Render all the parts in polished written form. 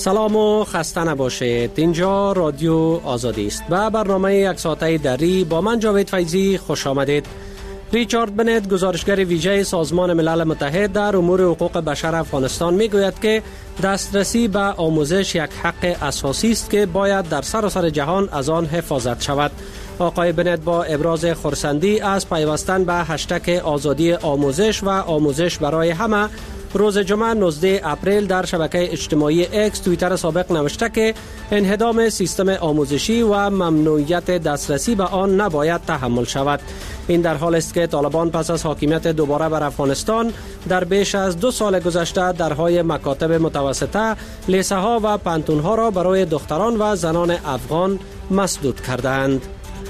سلام و خسته نباشید. اینجا رادیو آزادی است و برنامه یک ساعته دری با من جاوید فیضی خوش آمدید. ریچارد بنت، گزارشگر ویژه سازمان ملل متحد در امور حقوق بشر افغانستان میگوید که دسترسی به آموزش یک حق اساسی است که باید در سراسر جهان از آن حفاظت شود. آقای بنت با ابراز خرسندی از پیوستن به هشتگ آزادی آموزش و آموزش برای همه روز جمعه 19 اپریل در شبکه اجتماعی اکس توییتر سابق نوشته که انهدام سیستم آموزشی و ممنوعیت دسترسی به آن نباید تحمل شود. این در حال است که طالبان پس از حاکمیت دوباره بر افغانستان در بیش از 2 سال گذشته درهای مکاتب متوسطه، لیسه ها و پانتون ها را برای دختران و زنان افغان مسدود کردند.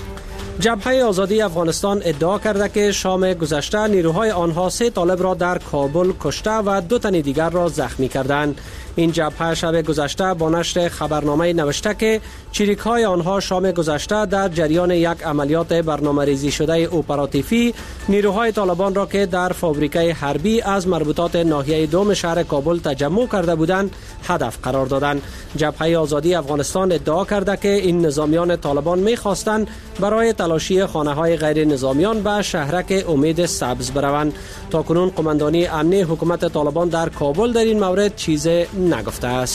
جبهه آزادی افغانستان ادعا کرده که شام گذشته نیروهای آنها 3 طالب را در کابل کشته و 2 تن دیگر را زخمی کردند. این جبهه شب گذشته با نشر خبرنامه نوشته که چریک‌های آنها شام گذشته در جریان یک عملیات برنامه‌ریزی شده اپراتیفی نیروهای طالبان را که در فابریکه حربی از مربوطات ناحیه دوم شهر کابل تجمع کرده بودند هدف قرار دادند. جبهه آزادی افغانستان ادعا کرده که این نظامیان طالبان می‌خواستند برای تلاشی خانه‌های غیر نظامیان به شهرک امید سبز بروند. تاکنون قماندانی امنی حکومت طالبان در کابل در این مورد چیزی نگفته است.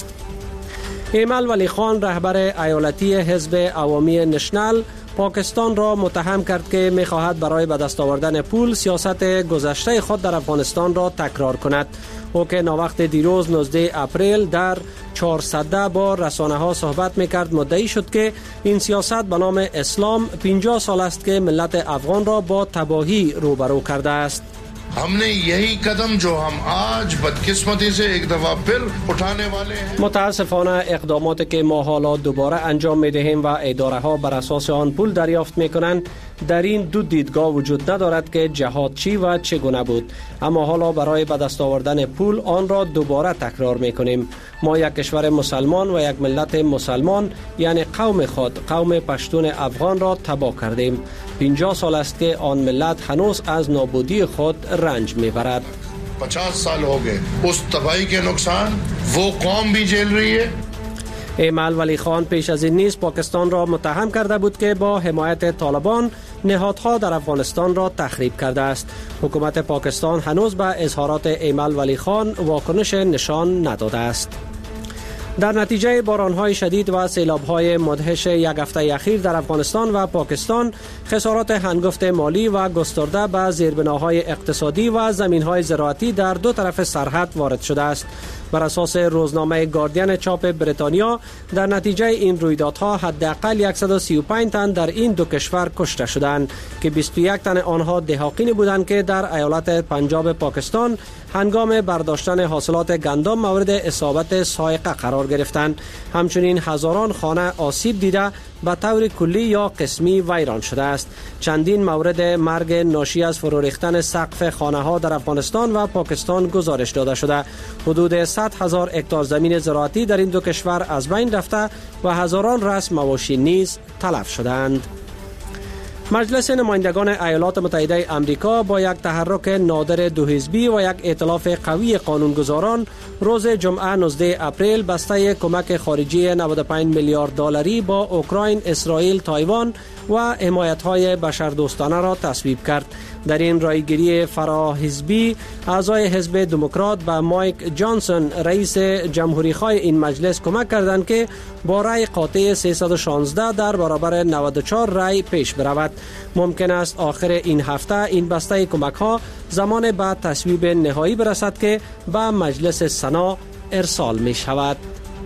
ایمل ولی خان، رهبر ایالتی حزب عوامی نشنل، پاکستان را متهم کرد که می‌خواهد برای به دست آوردن پول سیاست گذشته خود در افغانستان را تکرار کند. او که ناوقت دیروز 19 اپریل در 400 با رسانه‌ها صحبت می‌کرد مدعی شد که این سیاست به نام اسلام 50 سال است که ملت افغان را با تباهی روبرو کرده است. हमने यही कदम जो हम आज बदकिस्मती से एक दफा फिर उठाने वाले हैं. متاسفانه اقداماتی که ما حالا دوباره انجام می‌دهیم و اداره ها بر اساس آن پول دریافت می‌کنند در این دو دیدگاه وجود ندارد که جهاد چی و چگونه بود، اما حالا برای به دست آوردن پول آن را دوباره تکرار می‌کنیم. ما یک کشور مسلمان و یک ملت مسلمان یعنی قوم خود، قوم پشتون افغان را تباه کردیم. 50 سال است که آن ملت هنوز از نابودی خود رنج می‌برد. 50 سال हो गए उस तबाही के नुकसान वो कौम भी झेल रही है. ایمل ولی خان پیش از این نیز پاکستان را متهم کرده بود که با حمایت طالبان نهادها در افغانستان را تخریب کرده است. حکومت پاکستان هنوز به اظهارات ایمل ولی خان واکنش نشان نداده است. در نتیجه باران‌های شدید و سیلاب‌های مدهش یک هفته اخیر در افغانستان و پاکستان، خسارات هنگفت مالی و گسترده به زیربناهای اقتصادی و زمین‌های زراعتی در 2 طرف سرحد وارد شده است. بر اساس روزنامه گاردین چاپ بریتانیا، در نتیجه این رویدادها حداقل 135 تن در این 2 کشور کشته شدند که 21 تن آنها دهاقین بودند که در ایالت پنجاب پاکستان هنگام برداشتن حاصلات گندم مورد اصابت صاعقه قرار گرفتند. همچنین هزاران خانه آسیب دیده به طور کلی یا قسمی ویران شده است. چندین مورد مرگ ناشی از فرو ریختن سقف خانه‌ها در افغانستان و پاکستان گزارش داده شده. حدود 100,000 هکتار زمین زراعتی در این 2 کشور از بین رفته و هزاران رأس مواشی نیز تلف شدند. مجلس نمایندگان ایالات متحده آمریکا با یک تحرک نادر 2 حزبی و یک ائتلاف قوی قانونگذاران روز جمعه 19 اپریل بسته کمک خارجی 95 میلیارد دلاری با اوکراین، اسرائیل، تایوان و حمایت‌های بشردوستانه را تصویب کرد. در این رایگیری فراحزبی اعضای حزب دموکرات به مایک جانسون، رئیس جمهوری‌خواه این مجلس، کمک کردند که با رای قاطع 316 در برابر 94 رای پیش برود. ممکن است آخر این هفته این بسته کمک‌ها زمان بعد تصویب نهایی برسد که به مجلس سنا ارسال می شود.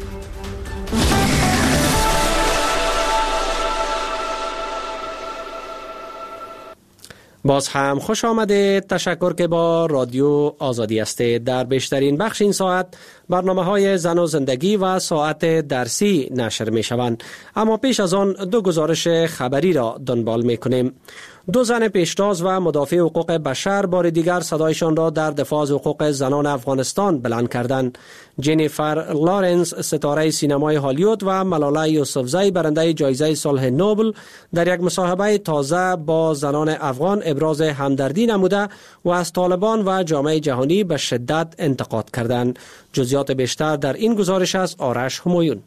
باز هم خوش آمدید. تشکر که با رادیو آزادی هستید. در بیشترین بخش این ساعت برنامه‌های زن و زندگی و ساعت درسی نشر می شوند، اما پیش از آن 2 گزارش خبری را دنبال می کنیم. 2 زن پیشتاز و مدافع حقوق بشر بار دیگر صدایشان را در دفاع از حقوق زنان افغانستان بلند کردند. جنیفر لارنس، ستاره سینمای هالیوود، و ملاله یوسفزئی، برنده جایزه صلح نوبل، در یک مصاحبه تازه با زنان افغان ابراز همدردی نموده و از طالبان و جامعه جهانی به شدت انتقاد کردند. جزئیات تفصیلات بیشتر در این گزارش از آرش همایون.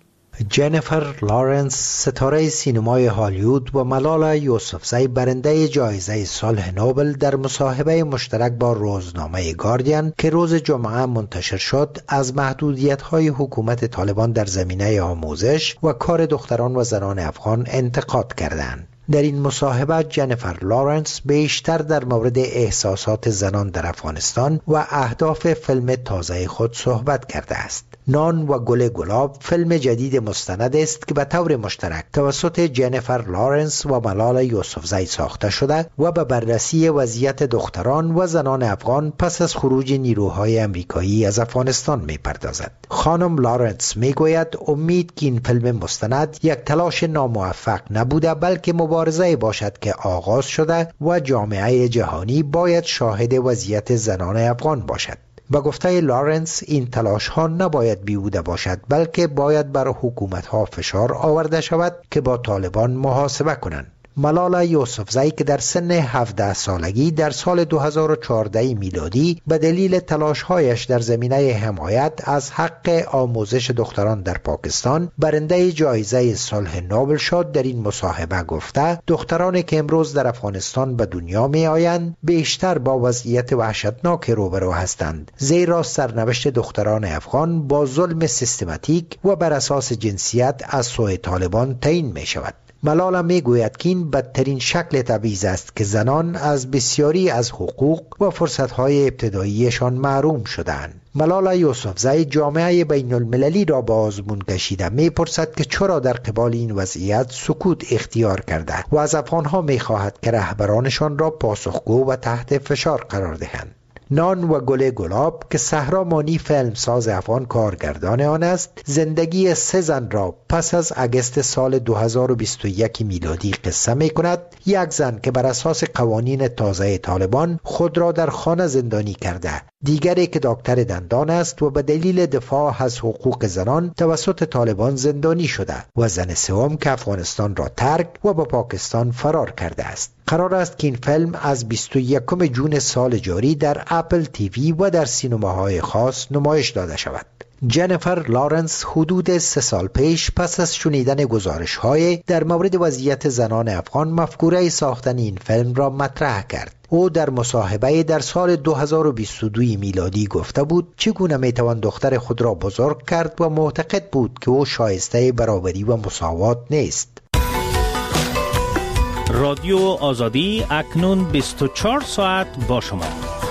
جنیفر لارنس، ستاره سینمای هالیوود، و ملالا یوسفزی، برنده جایزه صلح نوبل، در مصاحبه مشترک با روزنامه گاردین که روز جمعه منتشر شد، از محدودیت‌های حکومت طالبان در زمینه آموزش و کار دختران و زنان افغان انتقاد کردند. در این مصاحبه جنیفر لارنس بیشتر در مورد احساسات زنان در افغانستان و اهداف فیلم تازه خود صحبت کرده است. نان و گل گلاب فیلم جدید مستند است که به طور مشترک توسط جنیفر لارنس و ملالا یوسفزی ساخته شده و به بررسی وضعیت دختران و زنان افغان پس از خروج نیروهای امریکایی از افغانستان می‌پردازد. خانم لارنس میگوید امید که این فیلم مستند یک تلاش ناموفق نبوده بلکه مبارزه باشد که آغاز شده و جامعه جهانی باید شاهد وضعیت زنان افغان باشد. با گفته لارنس این تلاش ها نباید بیهوده باشد بلکه باید بر حکومت ها فشار آورده شود که با طالبان محاسبه کنند. ملالا یوسفزی که در سن 17 سالگی در سال 2014 میلادی به دلیل تلاش‌هایش در زمینه حمایت از حق آموزش دختران در پاکستان برنده جایزه صلح نوبل شد، در این مصاحبه گفته دخترانی که امروز در افغانستان به دنیا می آیند بیشتر با وضعیت وحشتناک روبرو هستند، زیرا سرنوشت دختران افغان با ظلم سیستماتیک و بر اساس جنسیت از سوی طالبان تعیین می شود. ملالا می گوید که این بدترین شکل تبعیض است که زنان از بسیاری از حقوق و فرصتهای ابتداییشان محروم شدند. ملالا یوسفزی جامعه بین المللی را با آزمون کشیده می پرسد که چرا در قبال این وضعیت سکوت اختیار کرده و از افغانها می خواهد که رهبرانشان را پاسخگو و تحت فشار قرار دهند. نان و گل گلاب که صحرا مانی فیلمساز افغان کارگردان آن است، زندگی 3 زن را پس از اگست سال 2021 میلادی قصه می کند. یک زن که بر اساس قوانین تازه طالبان خود را در خانه زندانی کرده، دیگری که دکتر دندان است و به دلیل دفاع از حقوق زنان توسط طالبان زندانی شده، و زن سوم که افغانستان را ترک و به پاکستان فرار کرده است. قرار است که این فیلم از 21 جون سال جاری در اپل تیوی و در سینماهای خاص نمایش داده شود. جنیفر لارنس حدود 3 سال پیش پس از شنیدن گزارش‌های در مورد وضعیت زنان افغان مفکوره ساختن این فیلم را مطرح کرد. او در مصاحبه در سال 2022 میلادی گفته بود چگونه میتوان دختر خود را بزرگ کرد و معتقد بود که او شایسته برابری و مساوات نیست. رادیو آزادی اکنون 24 ساعت با شما.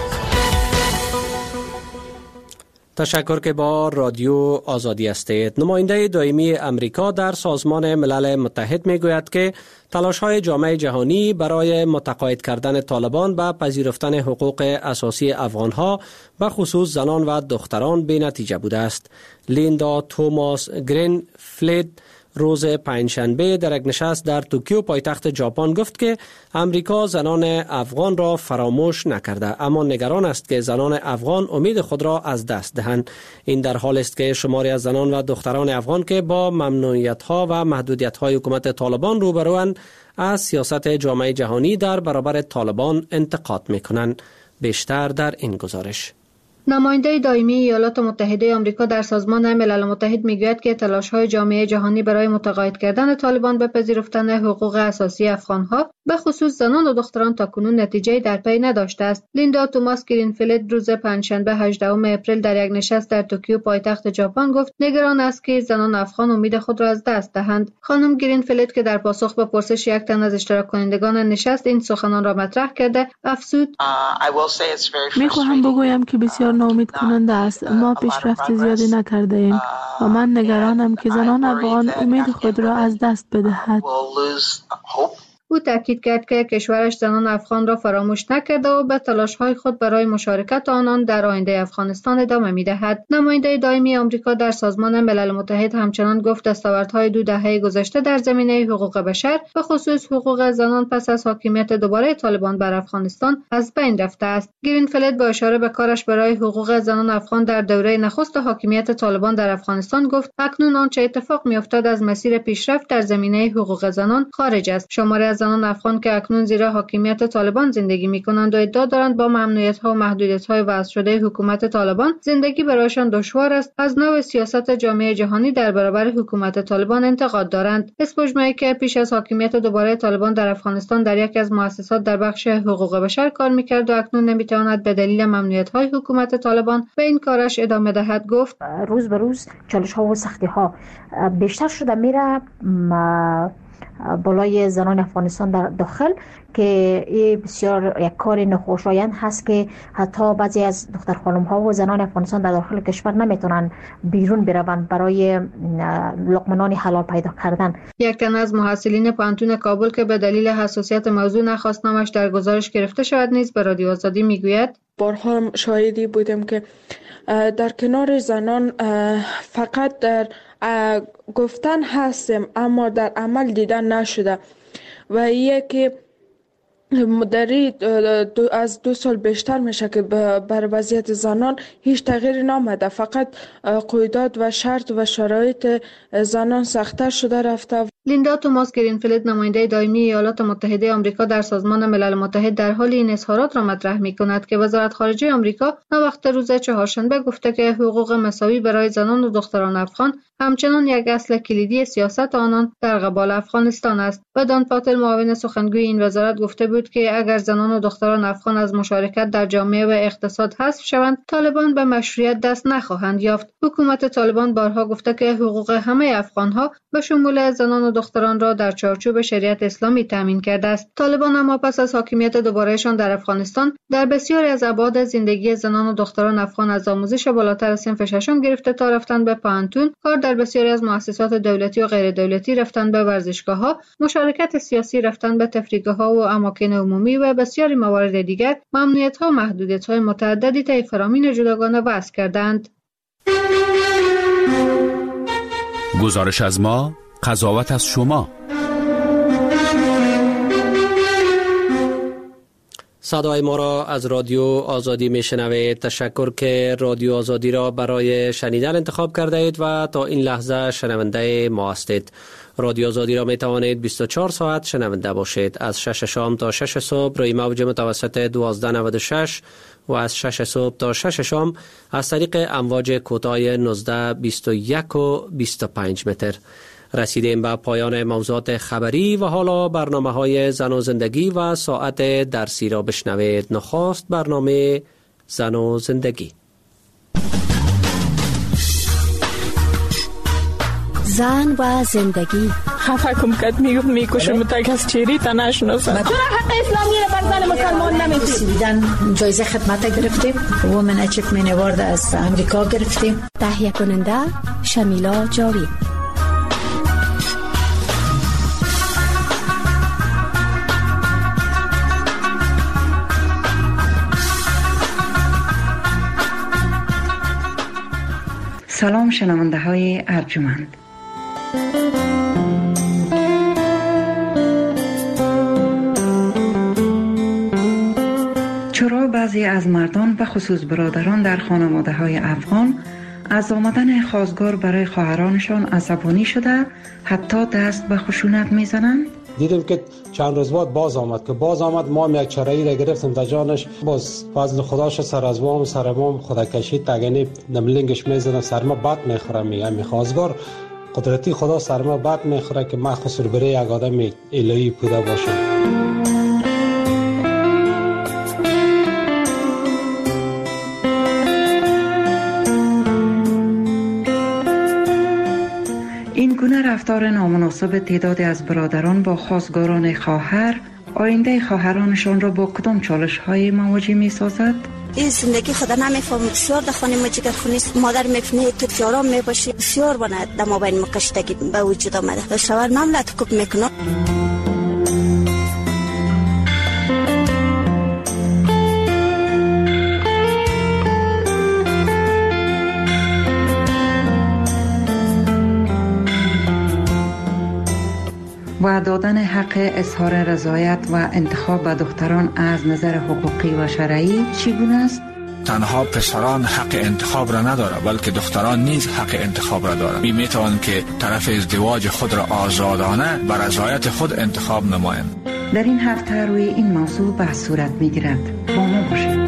تشکر که با رادیو آزادی هستید. نماینده دائمی امریکا در سازمان ملل متحد میگوید که تلاش‌های جامعه جهانی برای متقاعد کردن طالبان به پذیرفتن حقوق اساسی افغان‌ها به خصوص زنان و دختران بی‌نتیجه بوده است. لیندا توماس گرینفیلد روز پنجشنبه در یک نشست در توکیو پایتخت ژاپن گفت که امریکا زنان افغان را فراموش نکرده، اما نگران است که زنان افغان امید خود را از دست دهند. این در حال است که شماری از زنان و دختران افغان که با ممنوعیت‌ها و محدودیت‌های حکومت طالبان روبروند از سیاست جامعه جهانی در برابر طالبان انتقاد می‌کنند. بیشتر در این گزارش. نماینده دائمی ایالات متحده آمریکا در سازمان ملل متحد میگوید که تلاش‌های جامعه جهانی برای متقاعد کردن طالبان به پذیرفتن حقوق اساسی افغان‌ها به خصوص زنان و دختران تاکنون نتیجه‌ای در پی نداشته است. لیندا توماس گرینفیلد روز پنجشنبه 18 اپریل در یک نشست در توکیو پایتخت ژاپن گفت نگران است که زنان افغان امید خود را از دست دهند. خانم گرینفیلد که در پاسخ به پرسش یک تن از اشتراک کنندگان نشست این سخنان را مطرح کرده افزود: می‌خواهم بگویم که بسیار ناامید کننده است. ما پیشرفت زیادی نکرده ایم و من نگرانم که زنان افغان امید خود را از دست بدهد. او تاکید کرد که کشورش زنان افغان را فراموش نکرده و به تلاش‌های خود برای مشارکت آنان در آینده افغانستان ادامه می‌دهد. نماینده دائمی آمریکا در سازمان ملل متحد همچنان گفت دستاوردهای 2 دهه گذشته در زمینه حقوق بشر به خصوص حقوق زنان پس از حاکمیت دوباره طالبان بر افغانستان از بین رفته است. گرینفیلد با اشاره به کارش برای حقوق زنان افغان در دوره نخست حاکمیت طالبان در افغانستان گفت اکنون آنچه اتفاق می‌افتد از مسیر پیشرفت در زمینه حقوق زنان خارج است. شماری از زنان افغان که اکنون زیر حاکمیت طالبان زندگی می‌کنند و ادعا دارند با ممنوعیت‌ها و محدودیت‌های وضع شده حکومت طالبان زندگی برایشان دشوار است، از نوع سیاست جامعه جهانی در برابر حکومت طالبان انتقاد دارند. اسپوجمایی که پیش از حاکمیت دوباره طالبان در افغانستان در یکی از مؤسسات در بخش حقوق بشر کار می‌کرد و اکنون نمی‌تواند به دلیل ممنوعیت‌های حکومت طالبان به این کارش ادامه دهد، گفت روز به روز چالش‌ها و سختی‌ها بیشتر شده میره بالای زنان افغانستان در داخل که این بسیار یک کار ناخوشایند هست که حتی بعضی از دختر خانم‌ها و زنان افغانستان در داخل کشور نمیتونن بیرون بروند برای لقمه حلال پیدا کردن. یک تن از محصلین پانتون کابل که به دلیل حساسیت موضوع نخواست نامش در گزارش گرفته شود نیز به رادیو آزادی میگوید بارها شاهدی بودیم که در کنار زنان فقط در گفتن هستیم اما در عمل دیدن نشده و یکی مدری از 2 سال بیشتر میشه که بر وضعیت زنان هیچ تغییری نامده، فقط قیودات و شرط و شرایط زنان سخت‌تر شده رفته. لیندا توماس گرینفیلد نماینده دائمی ایالات متحده آمریکا در سازمان ملل متحد در حال این اظهارات را مطرح می‌کند که وزارت خارجه آمریکا ناوقت روز چهارشنبه گفته که حقوق مساوی برای زنان و دختران افغان همچنان یک اصل کلیدی سیاست آنان در قبال افغانستان است. و دان پاتل معاون سخنگوی این وزارت گفته بود که اگر زنان و دختران افغان از مشارکت در جامعه و اقتصاد حذف شوند طالبان به مشروعیت دست نخواهند یافت. حکومت طالبان بارها گفته که حقوق همه افغان‌ها به شمول زنان و دختران را در چارچوب شریعت اسلامی تامین کرده است. طالبان اما پس از حاکمیت دوبارهشان در افغانستان در بسیاری از ابعاد زندگی زنان و دختران افغان از آموزش بالاتر صنف ششم گرفته تا رفتن به پانتون، کار در بسیاری از مؤسسات دولتی و غیر دولتی، رفتن به ورزشگاه‌ها، مشارکت سیاسی، رفتن به تفریحگاه‌ها و اماکن عمومی و بسیاری موارد دیگر ممنوعیت‌ها و محدودیت‌های متعددی طی فرامین جداگانه وضع کردند. گزارش از ما، قضاوت از شما. صدای ما را از رادیو آزادی میشنوید. تشکر که رادیو آزادی را برای شنیدن انتخاب کرده اید و تا این لحظه شنونده ما هستید. رادیو آزادی را می توانید 24 ساعت شنونده باشید. از 6 شام تا 6 صبح روی موج متوسط 1296 و از 6 صبح تا 6 شام از طریق امواج کوتاه 19، 21 و 25 متر. رسیدیم به پایان موضوعات خبری و حالا برنامه‌های زن و زندگی و ساعت درسی را بشنوید. نخست برنامه زن و زندگی. زن و زندگی. خفه کم کد میکشه متک از چیری تا نشناسن. چرا حق اسلامی رو بر زن مسلمان نمیدید؟ سویدن جایزه خدمت گرفتیم. وومن اچیومنت اوارد از امریکا گرفتیم. تهیه کننده شمیلا جاوید. سلام شنونده های ارجمند. چرا بعضی از مردان و خصوص برادران در خانواده های افغان از آمدن خواستگار برای خواهرانشان عصبانی شده حتی دست به خشونت میزنند؟ دیدیم که چند روز بعد باز آمد ما هم یک چرایی را گرفتیم تا جانش، باز فضل خداش سر از وام سر وام خدا کشید تگنی نملنگش میزنه سر ما بد میخوره. میگم خواستگار قدرتی خدا سر ما بد میخوره که من خسر بره یک آدم الهی بوده باشم. این گونه رفتار نامناسب تعدادی از برادران با خواستگاران خواهر آینده خواهرانشان را با کدام چالش‌های مواجه می‌سازد؟ این زندگی خدا نمیفهم. بسیار در خانه ما جگر خونی مادر میفنه تو چهارم میباشی بسیار بنا در ما بین مقشتگی به وجود آمده و شوهر مملت کوب میکنه. و دادن حق اظهار رضایت و انتخاب به دختران از نظر حقوقی و شرعی چگونه است؟ تنها پسران حق انتخاب را نداره بلکه دختران نیز حق انتخاب را دارند. می توانند که طرف ازدواج خود را آزادانه بر رضایت خود انتخاب نمایند. در این هفته روی این موضوع بحث صورت می گیرد. با ما باشید.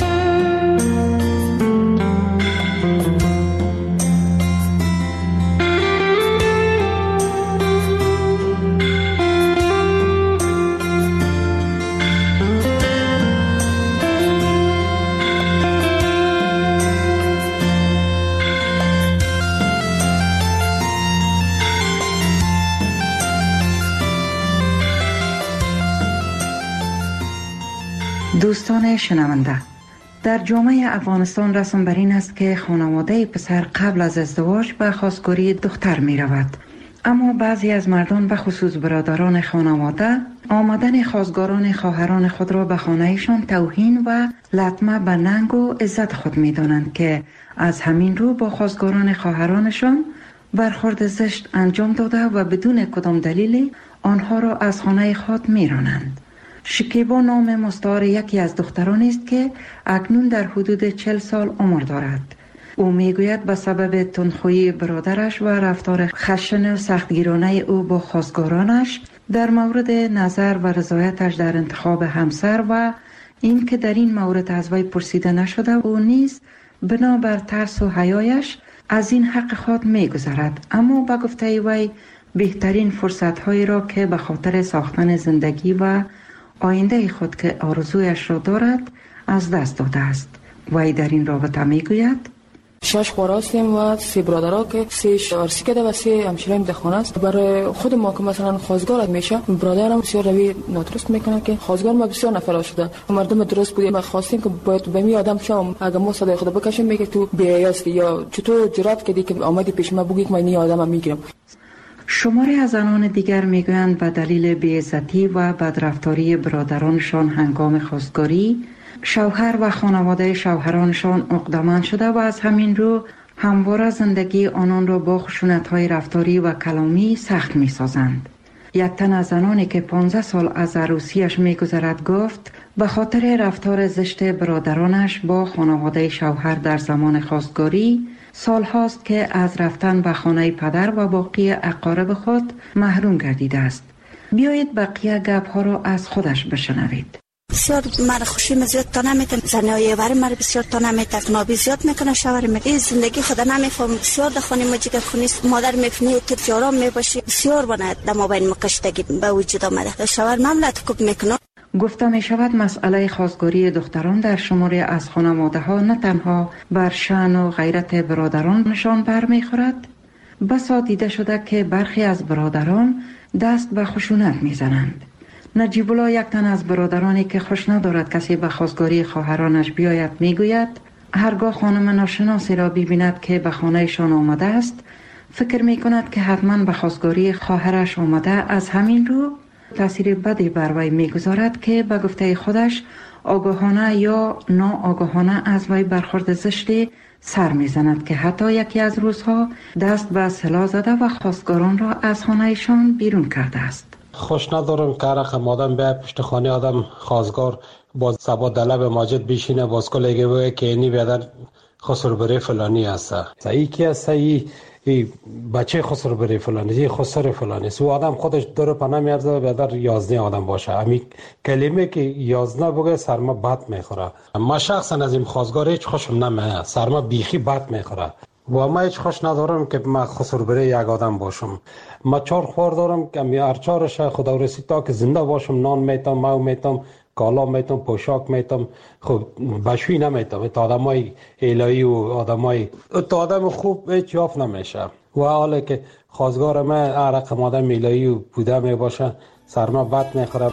دوستان شنونده، در جامعه افغانستان رسم بر این است که خانواده پسر قبل از ازدواج به خواستگاری دختر می رود. اما بعضی از مردان به خصوص برادران خانواده آمدن خواستگاران خواهران خود را به خانهشان توهین و لطمه به ننگ و عزت خود می دانند که از همین رو با خواستگاران خواهرانشان برخورد زشت انجام داده و بدون کدام دلیلی آنها را از خانه خود می رانند. شکیبا نام مستعار یکی از دخترانی است که اکنون در حدود 40 سال عمر دارد. او میگوید به سبب تندخویی برادرش و رفتار خشن و سختگیرانه او با خواستگارانش در مورد نظر و رضایتش در انتخاب همسر و این که در این مورد از وی پرسیده نشده او نیز بنابر ترس و حیایش از این حق خود میگذرد. اما به گفته وی بهترین فرصت‌هایی را که به خاطر ساختن زندگی و آینده خود که آرزویش را دارد از دست داده است. وی در این رابطه میگوید 6 خواهر هستیم و 3 برادرها که 3 عروسی کرده و 3 همسرایم در خانه است. برای خود ما که مثلا خواستگار میشه برادرم بسیار روی نادرست میکنه که خواستگار ما بسیار نفر شده. مردم درست بودیم ما خواستیم که باید به می آدم شام اگه ما صدای خود بکشیم میگه تو بی‌حیاست یا چطور جرأت کردی که آمدی پیش ما بگی که من این آدمم میگیرم. شماری از زنان دیگر میگویند به دلیل بی‌عزتی و بدرفتاری برادرانشان هنگام خواستگاری شوهر و خانواده شوهرانشان عقده‌مند شده و از همین رو همواره زندگی آنان را با خشونت‌های رفتاری و کلامی سخت می‌سازند. یک تن از زنانی که 15 سال از عروسیش می‌گذرد گفت به خاطر رفتار زشت برادرانش با خانواده شوهر در زمان خواستگاری سال هاست که از رفتن به خانه پدر و باقی اقارب خود محروم گردیده است. بیایید بقیه گپ ها را از خودش بشنوید. بسیار مرا خوشی زیاد تا نمیتن زنای ور مرا بسیار تا نمیتن نابی زیاد میکنه شوهر این زندگی خدا نمیفهم بسیار در خانه ما جگر خونی مادر میفنی تو جارام میباشی بسیار بنات در مابین مکشتگی به وجود آمده شوهر مملت کوب میکنه. گفته می شود مسئله خواستگاری دختران در شماری از خانواده ها نه تنها بر شأن و غیرت برادرانشان برمیخورد، بسا دیده شده که برخی از برادران دست به خشونت میزنند. نجیب الله یک تن از برادرانی که خوش ندارد کسی به خواستگاری خواهرانش بیاید میگوید هرگاه خانم ناشناسی را ببیند که به خانهشان آمده است فکر میکند که حتما به خواستگاری خواهرش آمده، از همین رو تأثیر بدی بر وی میگذارد که به گفته خودش آگاهانه یا ناآگاهانه از وی برخورد زشتی سر میزند که حتی یکی از روزها دست به سلاح زده و خواستگاران را از خانهشان بیرون کرده است. خوش ندارم که رقم آدم به پشت خانه آدم خواستگار باز سبا دلب ماجد بشینه باز کلگه بگه که اینی بیادر خسر بره فلانی هست ای که هست ای بچه خسر بره فلانی ای خسر فلانی سو آدم خودش داره پناه میارزه بیادر 11 آدم باشه. همین کلمه که 11 بگه سرما بد میخوره. ما شخصا از این خواستگار هیچ خوشم نمیاد، سرما بیخی بد میخوره و ما هیچ خوش ندارم که ما خسر بره یک آدم باشم. ما 4 خوار دارم که می ارچارش خدا رسید تا که زنده باشم نان میتم ماو میتم کالا میتم پوشاک میتم خب بشوی نمیتم. تا آدمای الهی و آدمای تا آدم خوب هیچ یافت نمیشه و حالا که خواستگار ما رقم آدم الهی و بوده میباشه سرما بد میخوره.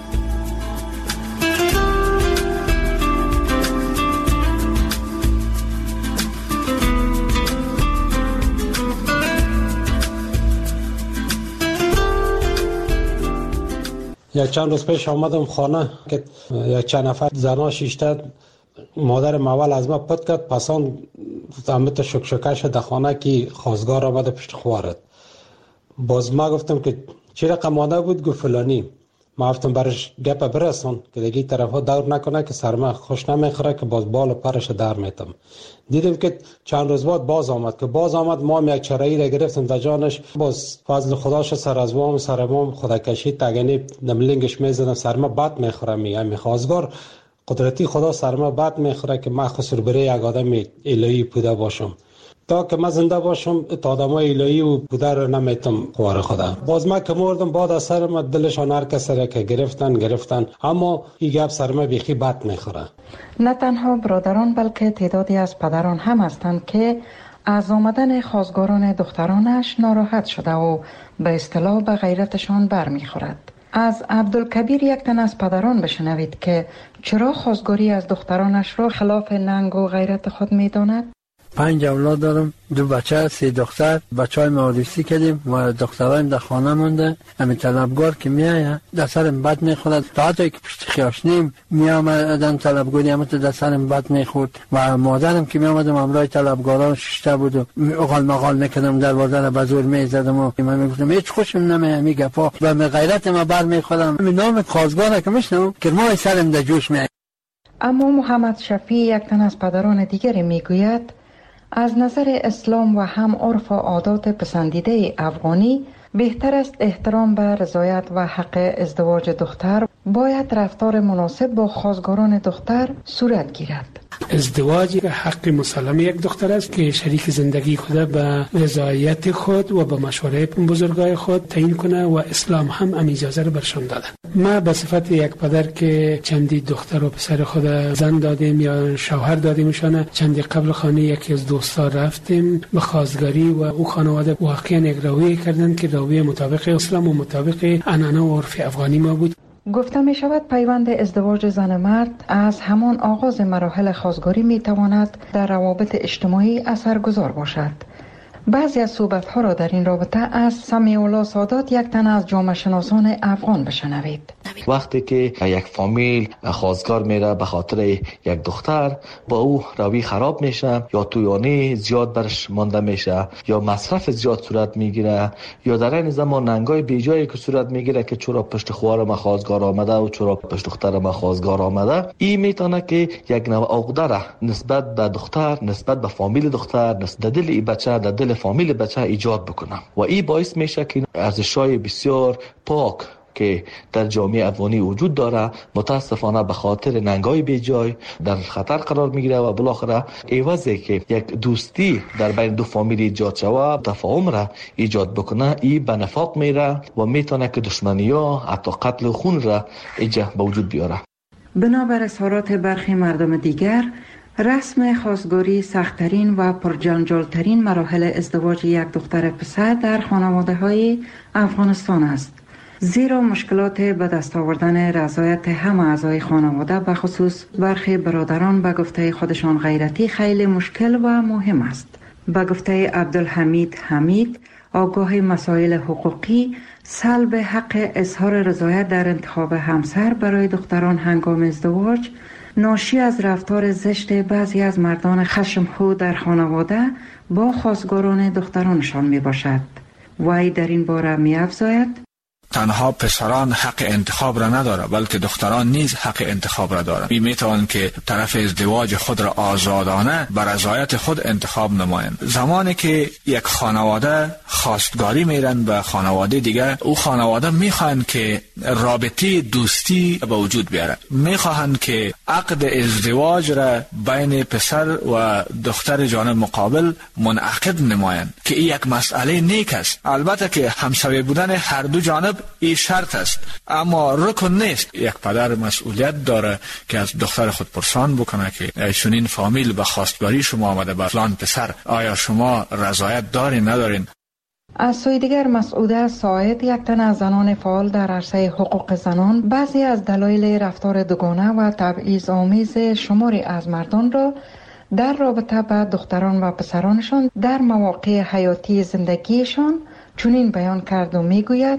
یک چند روز پیش آمدم خانه که یک چند نفر زنا شیشته مادر اول از ما پت کرد پسان زمت شکشکش در خانه که خواستگار آمده پشت خوارد. باز ما گفتم که چی رقم مادر بود؟ گفت فلانی. ما گفتم برش گپ برسون که دیگه طرفا دور نکنه که سرما خوش نمیخوره که باز بال و پرش در میتم. دیدیم که چند روز بعد باز آمد ما یک چرایی را گرفتیم در جانش. باز فضل خداش سر از وام سر وام خدا کشید تگنی نملینگش میزدم سرما بد میخوره می خواستگار قدرتی خدا سرما بد میخوره که من خسر بره یک آدم الهی بوده باشم. تا که من زنده باشم تا آدم الهی و بوده رو نمیتم خوار خدا. باز من که مردم بعد از سر من دلشان هر کسی را که گرفتن اما این گپ سرما بیخی بد میخوره. نه تنها برادران بلکه تعدادی از پدران هم هستند که از آمدن خواستگاران دخترانش ناراحت شده و به اصطلاح به غیرتشان برمیخورد. از عبدالکبیر یک تن از پدران بشنوید که چرا خواستگاری از دخترانش را خلاف ننگ و غیرت خود میداند. 5 اولاد دارم، 2 بچه 3 دختر. بچهای ما آدیسی کردیم و دخترایم در خانه مونده. همین طلبگار که میایه در سرم بد میخورد. تا حتی که پشت خیاشنیم میامدن طلبگاری همه تو در سرم بد میخورد و مادرم که میامدم امرای طلبگاران ششته بود و اغال مغال میکردم دروازه را به زور میزدم و من میگفتم هیچ خوشم نمیاد می گپا و به غیرت ما بر میخورم. همین نام خواستگار که میشنم که ما سرم در جوش میاد. اما محمد شفیع یک تن از پدران دیگری میگوید از نظر اسلام و هم عرف و عادات پسندیده افغانی بهتر است احترام به رضایت و حق ازدواج دختر باید رفتار مناسب با خواستگاران دختر صورت گیرد. ازدواج حق مسلم یک دختر است که شریک زندگی خود به رضایت خود و به مشوره بزرگای خود تعیین کنه و اسلام هم اجازه رو برشان داده. ما به صفت یک پدر که چندی دختر و پسر خود زن دادیم یا شوهر دادیمشان، چندی قبل خانه یکی از دوستا رفتیم به خواستگاری و او خانواده واقعا یک رویه کردند که رویه مطابق اسلام و مطابق عنعنه و عرف افغانی ما بود. گفته می شود پیوند ازدواج زن مرد از همان آغاز مراحل خواستگاری می تواند در روابط اجتماعی اثرگذار باشد. بعضی از صحبت‌ها را در این رابطه از سمیع الله سادات یک تن از جامعه شناسان افغان بشنوید. وقتی که یک فامیل خواستگار میره به خاطر یک دختر با او روی خراب میشه یا تویانی زیاد برش مانده میشه یا مصرف زیاد صورت میگیره یا در این زمان ننگای بیجایی که صورت میگیره که چرا پشت خوار ما خواستگار آمده و چرا پشت دختر ما خواستگار آمده، این میتونه که یک نوع عقده نسبت به دختر، نسبت به فامیل دختر، نسبت دل این بچه، در دل فامیل بچه ایجاد بکنه و این باعث میشه که ارزش‌های بسیار پاک که در جامعه افغانی وجود داره متاسفانه به خاطر ننگای بیجای در خطر قرار میگیره و بالاخره عوضی که یک دوستی در بین دو فامیل ایجاد شوه تفاهم را ایجاد بکنه، این به نفاق میره و میتونه که دشمنی ها حتی قتل و خون را ایجاد به وجود بیاره. بنابر اظهارات برخی مردم دیگر، رسم خواستگاری سخت‌ترین و پرجنجال‌ترین مراحل ازدواج یک دختر پسر در خانواده‌های افغانستان است. زیرا مشکلات به دست آوردن رضایت همه اعضای خانواده به خصوص برخی برادران به گفته خودشان غیرتی خیلی مشکل و مهم است. به گفته عبدالحمید حمید، آگاه مسائل حقوقی، سلب حق اظهار رضایت در انتخاب همسر برای دختران هنگام ازدواج ناشی از رفتار زشت بعضی از مردان خشمخو در خانواده با خواستگاران دخترانشان می باشد. وی در این باره می افزاید: تنها پسران حق انتخاب را نداره بلکه دختران نیز حق انتخاب را دارند. میتوان که طرف ازدواج خود را آزادانه بر رضایت خود انتخاب نمایند. زمانی که یک خانواده خواستگاری میرن به خانواده دیگر، او خانواده میخواهند که رابطه دوستی به وجود بیاره، میخواهند که عقد ازدواج را بین پسر و دختر جانب مقابل منعقد نمایند که این یک مسئله نیک است. البته که همسایه بودن هر دو جانب این شرط است، اما رکن نیست. یک پدر مسئولیت داره که از دختر خود پرسان بکنه که چنین فامیل به خواستگاری شما آمده به فلان پسر، آیا شما رضایت دارین ندارین؟ از سوی دیگر مسعوده ساعد، یک تن از زنان فعال در عرصه حقوق زنان، بعضی از دلایل رفتار دوگانه و تبعیض آمیز شماری از مردان را در رابطه با دختران و پسرانشان در مواقع حیاتی زندگیشان چنین بیان کرد و میگوید: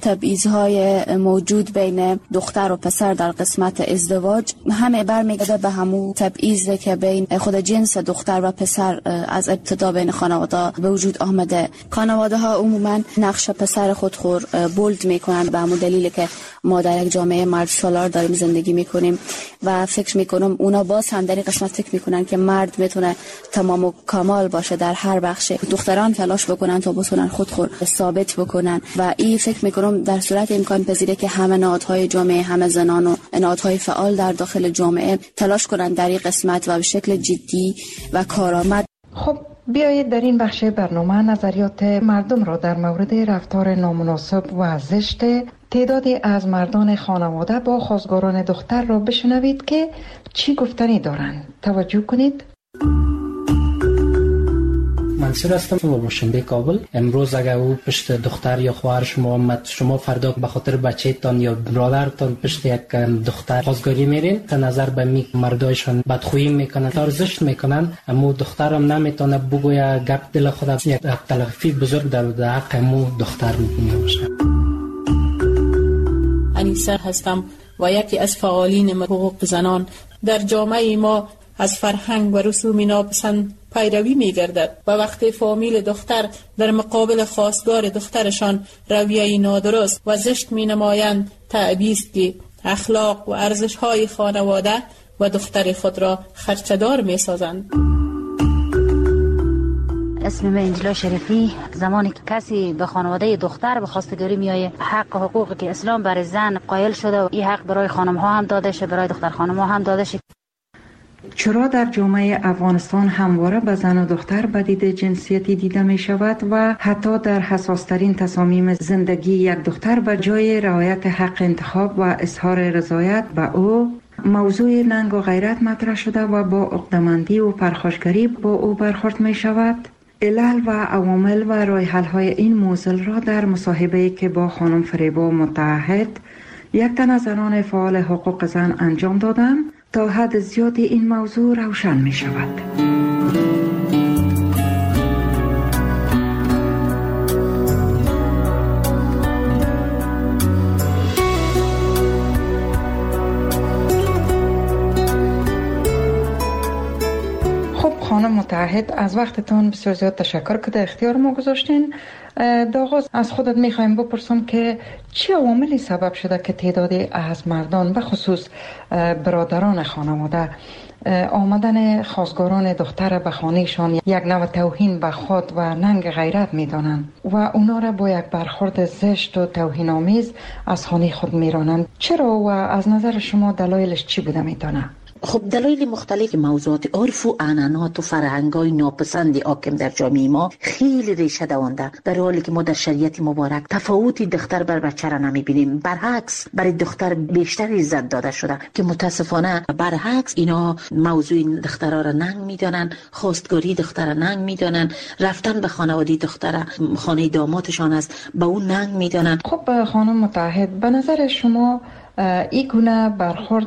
تبعیض‌های موجود بین دختر و پسر در قسمت ازدواج همه برمیگرده به همون تبعیضی که بین خود جنس دختر و پسر از ابتدا بین خانواده به وجود آمده. خانواده ها عموما نقش پسر خود بولد میکنن به همون دلیلی که ما در یک جامعه مرد سالار داریم زندگی میکنیم و فکر میکنم اونا باز هم در این قسمت فکر میکنن که مرد میتونه تمام و کمال باشه در هر بخش، دختران تلاش بکنن تا بتونن خود ثابت بکنن و این فکر میکنم در صورت امکان پذیره که همه نهادهای جامعه، همه زنان و نهادهای فعال در داخل جامعه تلاش کنن در این قسمت و به شکل جدی و کارآمد. خب بیایید در این بخش برنامه نظریات مردم را در مورد رفتار نامناسب و زشت تعدادی از مردان خانواده با خواستگاران دختر را بشنوید که چی گفتنی دارند. توجه کنید. منصور هستم و باشنده کابل. امروز اگر او پشت دختر یا خواهر شما فردا به خاطر بچه‌تان یا برادرتان پشت یک دختر خواستگاری میرین، تا نظر به مردایشان بدخویی میکنن، زشت میکنن، اما دخترم نمیتونه بگویه گپ دل خود، یک تلافی بزرگ در حق امو دختر میشه. انیسه هستم و یکی از فعالین حقوق زنان. در جامعه ما از فرهنگ و رسوم ناپسند پیروی می‌گردد و وقتی فامیل دختر در مقابل خواستگار دخترشان رویه نادرست و زشت می‌نمایند، تعبیست که اخلاق و ارزش‌های خانواده و دختر خود را خرچه‌دار می‌سازند. اسم من انجلا شریفی. زمانی که کسی به خانواده دختر به خواستگاری میایه، حق و حقوقی که اسلام برای زن قائل شده و این حق برای خانم ها هم داده شه، برای دختر خانم ها هم داده شه. چرا در جامعه افغانستان همواره به زن و دختر به دید جنسیتی دیده می شود و حتی در حساسترین تصامیم زندگی یک دختر به جای رعایت حق انتخاب و اظهار رضایت به او موضوع ننگ و غیرت مطرح شده و با عقده‌مندی و پرخاشگری با او برخورد می شود؟ علل و عوامل و راه حل‌های این موضوع را در مصاحبه‌ای که با خانم فریبا متحد، یک تن از زنان فعال حقوق زن انجام دادم، تا حد زیادی این موضوع روشن می شود. خب خانم متحد، از وقتتان بسیار زیاد تشکر که در اختیار ما گذاشتین. در آغاز از خودت میخوایم بپرسم که چه عواملی سبب شده که تعدادی از مردان به خصوص برادران خانواده آمدن خواستگاران دختر به خانهشان یک نوع توهین به خود و ننگ غیرت میدانند و اونا را با یک برخورد زشت و توهین آمیز از خانه خود میرانند؟ چرا و از نظر شما دلایلش چی بوده میتونه؟ خب دلایل مختلف موضوعات عرف و عنعنات و فرهنگ‌های ناپسند حاکم در جامعه ما خیلی ریشه دوانده، در حالی که ما در شریعت مبارک تفاوتی دختر بر بچه را نمی‌بینیم. برعکس برای دختر بیشتر عزت داده شده که متاسفانه برعکس اینا موضوع دخترها را ننگ می‌دانن، خواستگاری دختر را ننگ می‌دانن، رفتن به خانواده دختر خانه دامادشان است به اون ننگ می‌دانن. خب خانم متحد، به نظر شما این گونه برخورد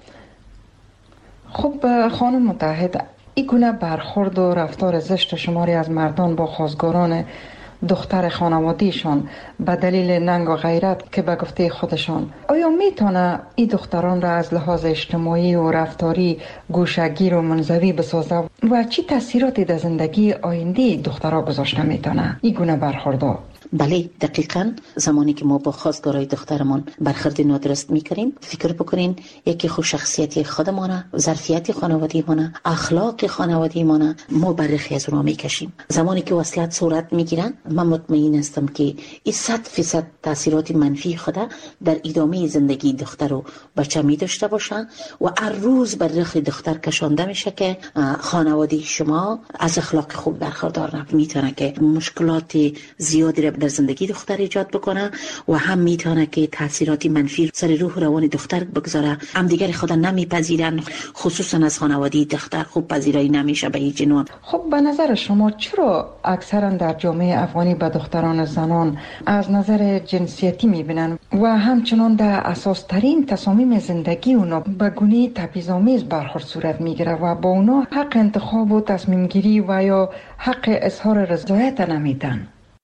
این گونه برخورد و رفتار زشت شماری از مردان با خواستگاران دختر خانوادهشان به دلیل ننگ و غیرت که به گفته خودشان، آیا میتونه این دختران را از لحاظ اجتماعی و رفتاری گوشه‌گیر و منزوی بسازه و چی تاثیراتی در زندگی آینده دخترها گذاشته میتونه این گونه برخوردها؟ بله دقیقاً. زمانی که ما با خواستگارای دخترمان برخورد نادرست میکنیم، فکر بکنین یکی خود شخصیتی خودمانه، ظرفیت خانوادگیمانه، اخلاق خانوادگیمانه، ما برخی از اونها میکشیم. زمانی که وصلت صورت میگیرن، من مطمئن هستم که این 100% تاثیرات منفی خود در ادامه زندگی دختر و بچه می داشته باشن و هر روز بر رخ دختر کشانده میشه که خانواده شما از اخلاق خوب برخوردار میتونه که مشکلات زیادی در زندگی دختر ایجاد بکنه و هم میتونه که تاثیرات منفی سر روح روان دختر بگذاره. هم دیگر خود نمیپذیرن، خصوصا از خانواده دختر خوب پذیرایی نمیشه به هیچ نوع. خب به نظر شما چرا اکثرا در جامعه افغانی به دختران زنان از نظر جنسیتی میبینن و همچنان در اساس ترین تصامیم زندگی اونا به گونه تبعیض‌آمیز برخورد صورت میگیره و با اونا حق انتخاب و تصمیم گیری و یا حق اظهار رضایت نمیدن؟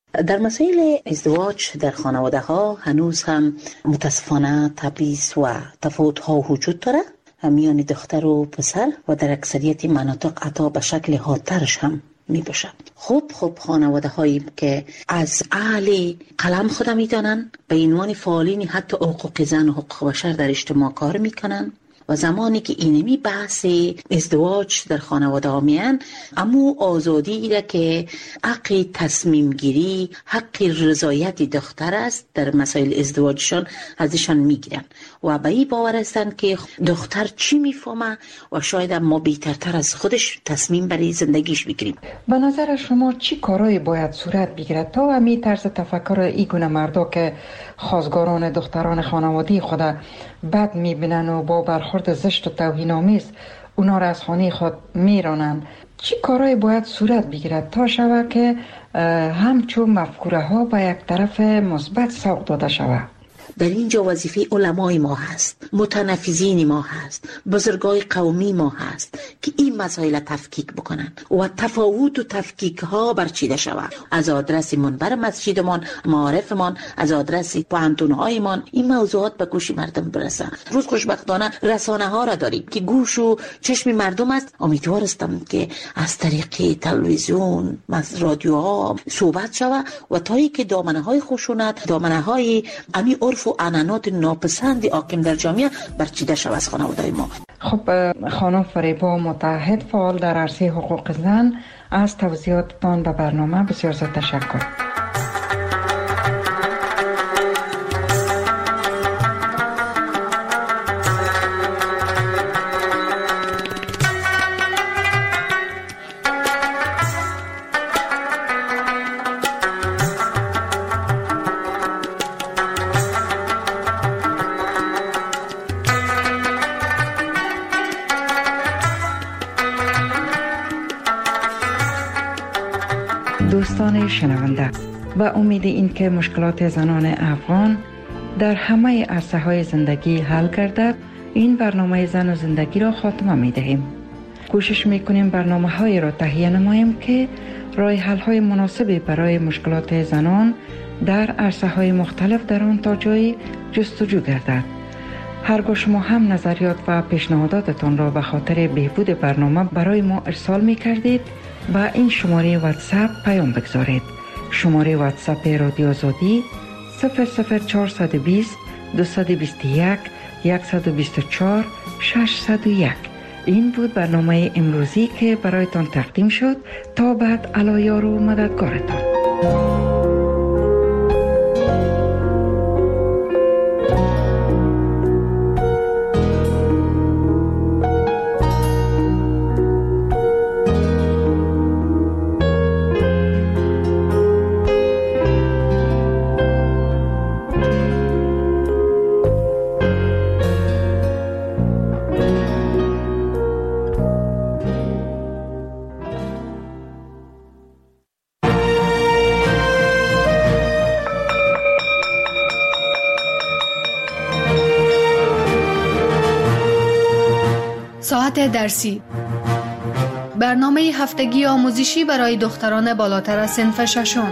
در مسائل ازدواج در خانواده ها هنوز هم متاسفانه تبعیض و تفاوت ها وجود داره میان دختر و پسر و در اکثریت مناطق حتی به شکل حادترش هم می باشه. خوب خانواده هایی که از اهل قلم خود میدانن به عنوان فعالین حتی حقوق زن و حقوق بشر در اجتماع کار میکنن و زمانی که اینمی بحث ازدواج در خانواده ها میان اما آزادی را که حق تصمیم گیری حق رضایت دختر است در مسائل ازدواجشان ازشان میگیرن و به این باور هستند که دختر چی میفهمه و شاید ما بهترتر از خودش تصمیم برای زندگیش بگیریم. به نظر شما چی کارایی باید صورت بگیرد تا همین طرز تفکر این گونه مردا که خواستگاران دختران خانوادگی خود بد میبینن و با برخورد زشت و توهین‌آمیز اونا را از خانه خود میرانن، چی کارایی باید صورت بگیرد تا شود که همچون مفکوره ها به یک طرف مثبت سوق داده شود؟ در اینجا وظیفه علمای ما هست، متنفذین ما هست، بزرگای قومی ما هست که این مسائل تفکیک بکنن و تفاوت و تفکیک ها برچیده شود. از آدرس منبر مسجدمان، معارفمان، از آدرس پوهنتون هایمان این موضوعات به گوش مردم برسن. روز خوشبختانه رسانه ها را داریم که گوش و چشم مردم است. امیدوار هستم که از طریق تلویزیون، رادیوها صحبت شود و تا اینکه دامنه های خشونت، دامنه های امی عرف و عنعنات ناپسند حاکم در جامعه برچیده شود از خانواده ما. خب خانم فریبا متحد، فعال در عرصه حقوق زن، از توضیحاتتان به برنامه بسیار زیاد تشکر. دوستان شنونده، با امید اینکه مشکلات زنان افغان در همه عرصه‌های زندگی حل گردد، این برنامه زن و زندگی را خاتمه می‌دهیم. کوشش می‌کنیم برنامه‌هایی را تهیه نماییم که راه حل‌های مناسبی برای مشکلات زنان در عرصه‌های مختلف در آن تا جایی جستجو گردد. هرگاه شما هم نظریات و پیشنهاداتتان را به خاطر بهبود برنامه برای ما ارسال می‌کردید، با این شماره واتساپ پیام بگذارید. شماره واتساپ رادیو آزادی 00420 221 124 601. این بود برنامه امروزی که برایتان تقدیم شد. تا بعد علایار و مددگارتان. ساعت درسی، برنامه هفتگی آموزشی برای دختران بالاتر از صنف ششم.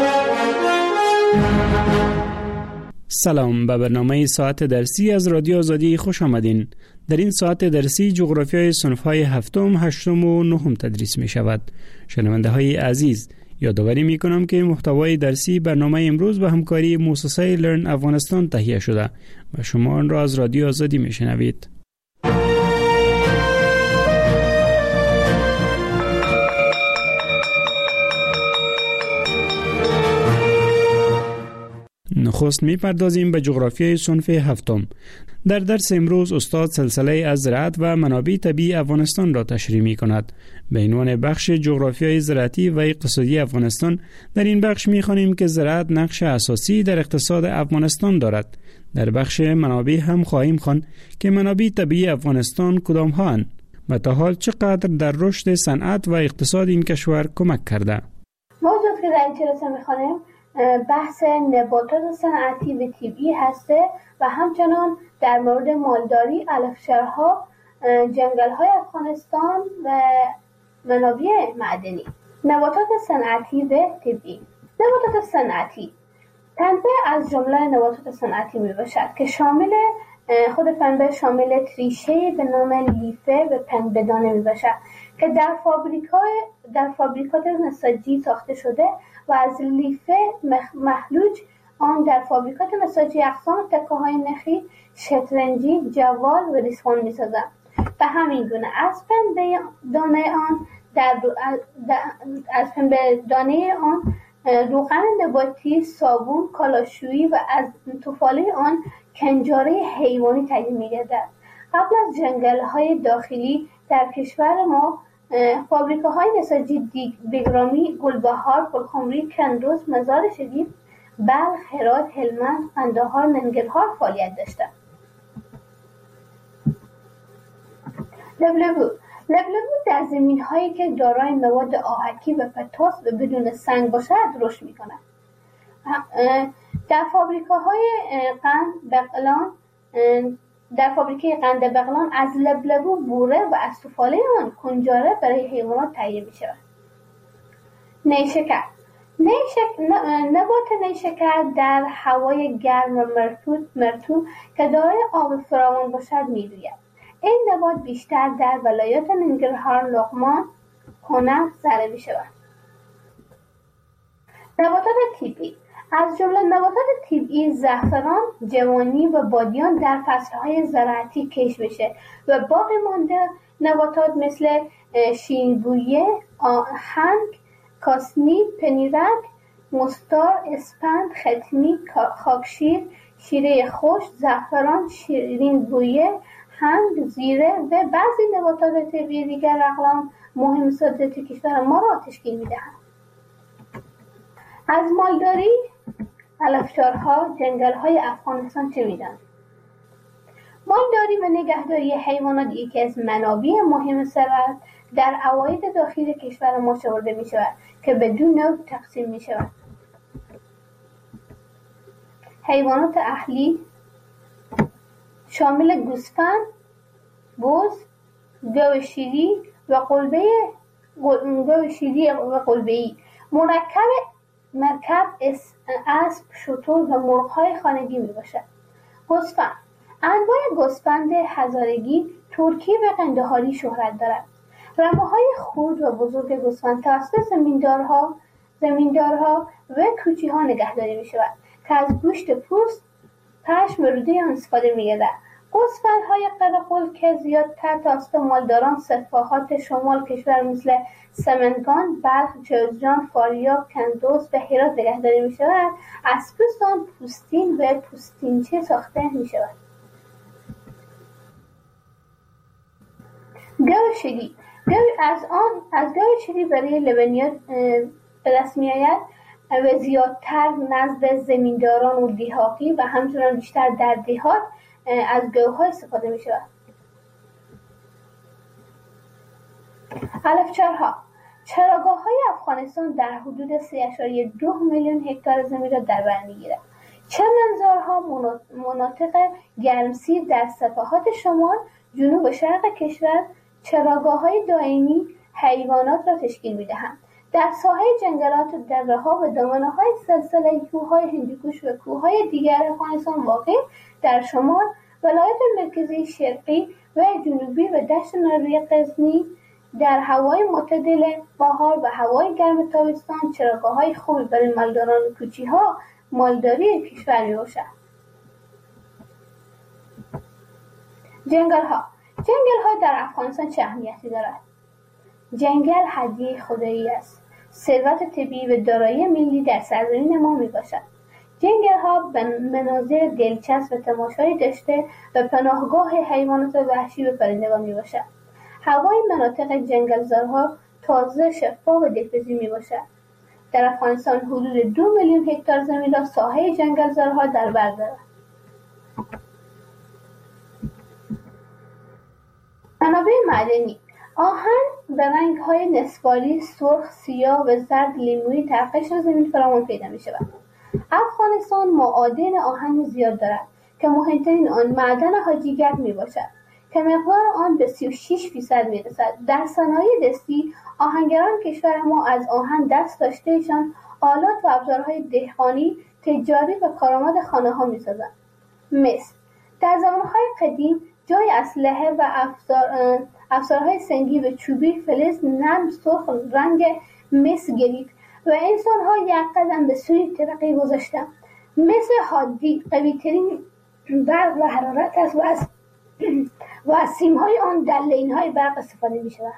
سلام، به برنامه ساعت درسی از رادیو آزادی خوش آمدین. در این ساعت درسی جغرافیای صنف‌های هفتم، هشتم و نهم تدریس می شود. شنونده های عزیز، یادآوری می کنم که محتوای درسی برنامه امروز به همکاری مؤسسه لرن افغانستان تهیه شده و شما آن را از رادیو آزادی می شنوید. نخست می‌پردازیم به جغرافیای صنف هفتم. در درس امروز استاد سلسله از زراعت و منابع طبیعی افغانستان را تشریح می‌کند. به عنوان بخش جغرافیای زراعتی و اقتصادی افغانستان، در این بخش می‌خوانیم که زراعت نقش اساسی در اقتصاد افغانستان دارد. در بخش منابع هم خواهیم خواند که منابع طبیعی افغانستان کدام هاند و تا حال چقدر در رشد صنعت و اقتصاد این کشور کمک کرده. موضوعی که در این جلسه می‌خوانیم بحث نباتات صنعتی و طبیعی هسته و همچنان در مورد مالداری، علفشارها، جنگل‌های افغانستان و منابع معدنی. نباتات صنعتی و طبیعی. نباتات صنعتی. پنبه از جمله نباتات صنعتی می باشد که خود پنبه شامل ریشه به نام لیفه و پنبه دانه می باشد که در فابریکات نساجی ساخته شده و از لیفه مخلوج آن در فابریکات نساجی اقسام تکه‌های نخی، شطرنجی، جوال و ریسمان می سازند. به همین گونه از پنبه دانه آن روغن نباتی، صابون، کالاشویی و از توفاله آن کنجاره حیوانی تهیه می‌گردد. قبل از جنگل‌های داخلی در کشور ما فابریکه‌های نساجی بگرامی، گلبهار، پرخمری، کندوز، مزار شریف، بلخ، هرات، هلمند، قندهار، ننگرهار فعالیت داشتند. لبلبو در زمین‌هایی که دارای مواد آهکی و پتاس و بدون سنگ باشد رشد می‌کند. در فابریکه قند بغلان از لبلبو بوره و از توفاله آن کنجاره برای حیوانات تهیه می‌شود. نیشکر نبات نیشکر در هوای گرم و مرطوب که دارای آب فراوان باشد می‌روید. این نبات بیشتر در ولایات ننگرهار، لغمان، کنر زرع می‌شود. نباتات طبیعی از جمله نباتات طبیعی زعفران، جوانی و بادیان در فصل‌های زراعتی کشت میشه و باقی مانده نباتات مثل شیرین‌بویه، آهنگ، کاسنی، پنیرک، مستار، اسپند، ختمی، خاکشیر، شیره خشک، زعفران، شیرین‌بویه، هنگ، زیره و بعضی نباتات طبیعی دیگر اقلام مهم صادراتی کشور ما را تشکیل می‌دهند. از مالداری، علفچارها، جنگل‌های افغانستان چه می‌دانید؟ مالداری و نگهداری حیوانات یکی از منابع مهم ثروت در عواید داخلی کشور ما شمرده می‌شود که به دو نوع تقسیم می‌شود. حیوانات اهلی شامل گوسفند، بز، گاو شیری و قلبه‌ای، مرکب، اسب، شتر و مرغ‌های خانگی میباشد. گوسفند انواع گوسفند هزارگی، ترکی و قندهاری شهرت دارد. رمه‌های خرد و بزرگ گوسفند توسط زمیندارها و کوچی‌ها نگهداری می‌شود که از گوشت پوست، پشم و روده آن استفاده می‌گردد. گوسفندهای قرقل که زیادتر توسط مالداران سفاحات شمال کشور مثل سمنگان، بلخ، جوزجان، فاریاب، کندوز و هرات نگهداری می‌شود، از پوست آن پوستین و پوستینچه ساخته می‌شود. گاو شیری از گاو شیری برای لبنیات به دست می‌آید و زیادتر نزد زمینداران و دیهاقی و همچنان بیشتر در دیهات از گاوها استفاده می شود. علفچارها چراگاه‌های افغانستان در حدود 3.2 میلیون هکتار زمین را در بر می‌گیرد. چمنزارها مناطق گرمسیر در سواحل شمال، جنوب و شرق کشور چراگاه‌های دائمی حیوانات را تشکیل می‌دهند. در ساحه جنگلات، دره‌ها و دامنه‌های سلسله کوه‌های هندوکش و کوه‌های دیگر افغانستان واقع در شمال، ولایات مرکزی، شرقی و جنوبی و دشت ناروی غزنی در هوای معتدل بهار و هوای گرم تابستان چراگاه‌های خوبی برای مالداران و کوچی‌ها مالداری کشور می‌باشد. جنگل‌ها در افغانستان چه اهمیتی دارد؟ جنگل هدیه خدایی است. ثروت طبیعی و دارایی ملی در سرزمین ما میباشد. جنگل‌ها به مناظر دلچسب و تماشایی داشته و پناهگاه حیوانات وحشی و پرندگان میباشد. هوای مناطق جنگلزارها تازه، شفاف و دلپذیر میباشد. در افغانستان حدود 2 میلیون هکتار زمین را ساحه جنگلزارها در بر دارد. منابع معدنی آهن به رنگ‌های نصفاری، سرخ، سیاه و زرد لیمویی در قشر زمین فراوان پیدا می‌شود. افغانستان معادن آهن زیاد دارد که مهمترین آن معدن حاجیگر میباشد که مقدار آن به 36% میرسد. در صنایع دستی آهنگران کشور ما از آهن دست داشتهشان آلات و ابزارهای دهقانی، تجاری و کارآمد خانه‌ها می‌سازند. مس در زمانهای قدیم جای اسلحه و افزارهای سنگی و چوبی فلز نرم سرخ رنگ مس گرفت و انسان‌ها یک قدم به سوی ترقی گذاشتند. مس حادی قوی‌ترین برق و حرارت است و از سیم‌های آن در لین‌های برق استفاده می‌شود.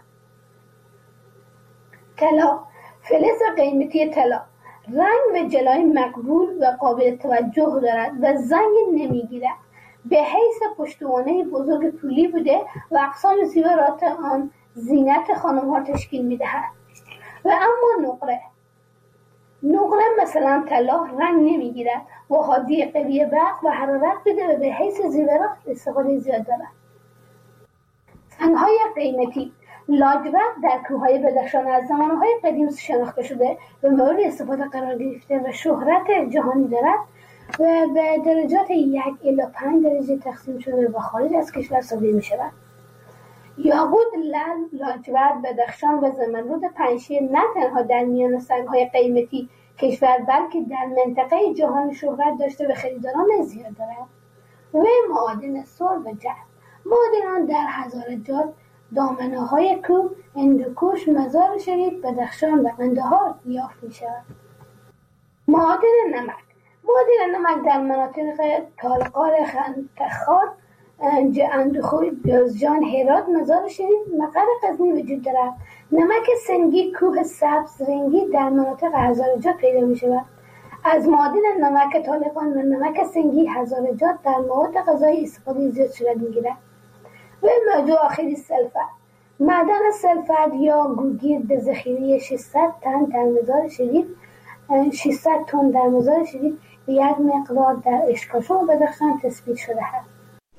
طلا، فلز قیمتی طلا رنگ و جلای مقبول و قابل توجه دارد و زنگ نمی‌گیرد. به حیث پشتوانه بزرگ طولی بوده و اقسام زیورات آن زینت خانم‌ها تشکیل می‌دهد. و اما نقره مثلا طلا رنگ نمی‌گیرد و حادی قوی برق و حرارت بده و به حیث زیورات استفاده زیاد دارد. سنگ‌های قیمتی لاجورد در کوههای بدخشان از زمانهای قدیم شناخته شده و مورد استفاده قرار گرفته و شهرت جهانی دارد و به درجات 1 الی 5 درجه تقسیم شده و خارج از کشور صادر می شود. یاقوت، لعل، لاجورد، بدخشان و زمرد پنجشیر نه تنها در میان سنگ‌های قیمتی کشور بلکه در منطقه جهان شهرت داشته و خریداران زیاد دارد. و معادن سر و جرم معادن در هزارجات، دامنه‌های کوه، هندوکوش، مزار شریف، بدخشان و قندهار یافت می‌شود. معادن نمک در مناطق تالقار، خندخار، اندوخوی، بیازجان، هرات، مزار شریف، مقر غزنی وجود دارد. نمک سنگی کوه سبز رنگی در مناطق هزارجات پیدا می‌شود. از معادن نمک طالقان و نمک سنگی هزارجات در مواد غذایی استفاده زیاد صورت می‌گیرد. و موضوع آخری سلفر. معدن سلفر یا گوگیر به ذخیره 600 تن در مزار شریف به یک مقدار در اشکاشم و بدخشان تثبیت شده است.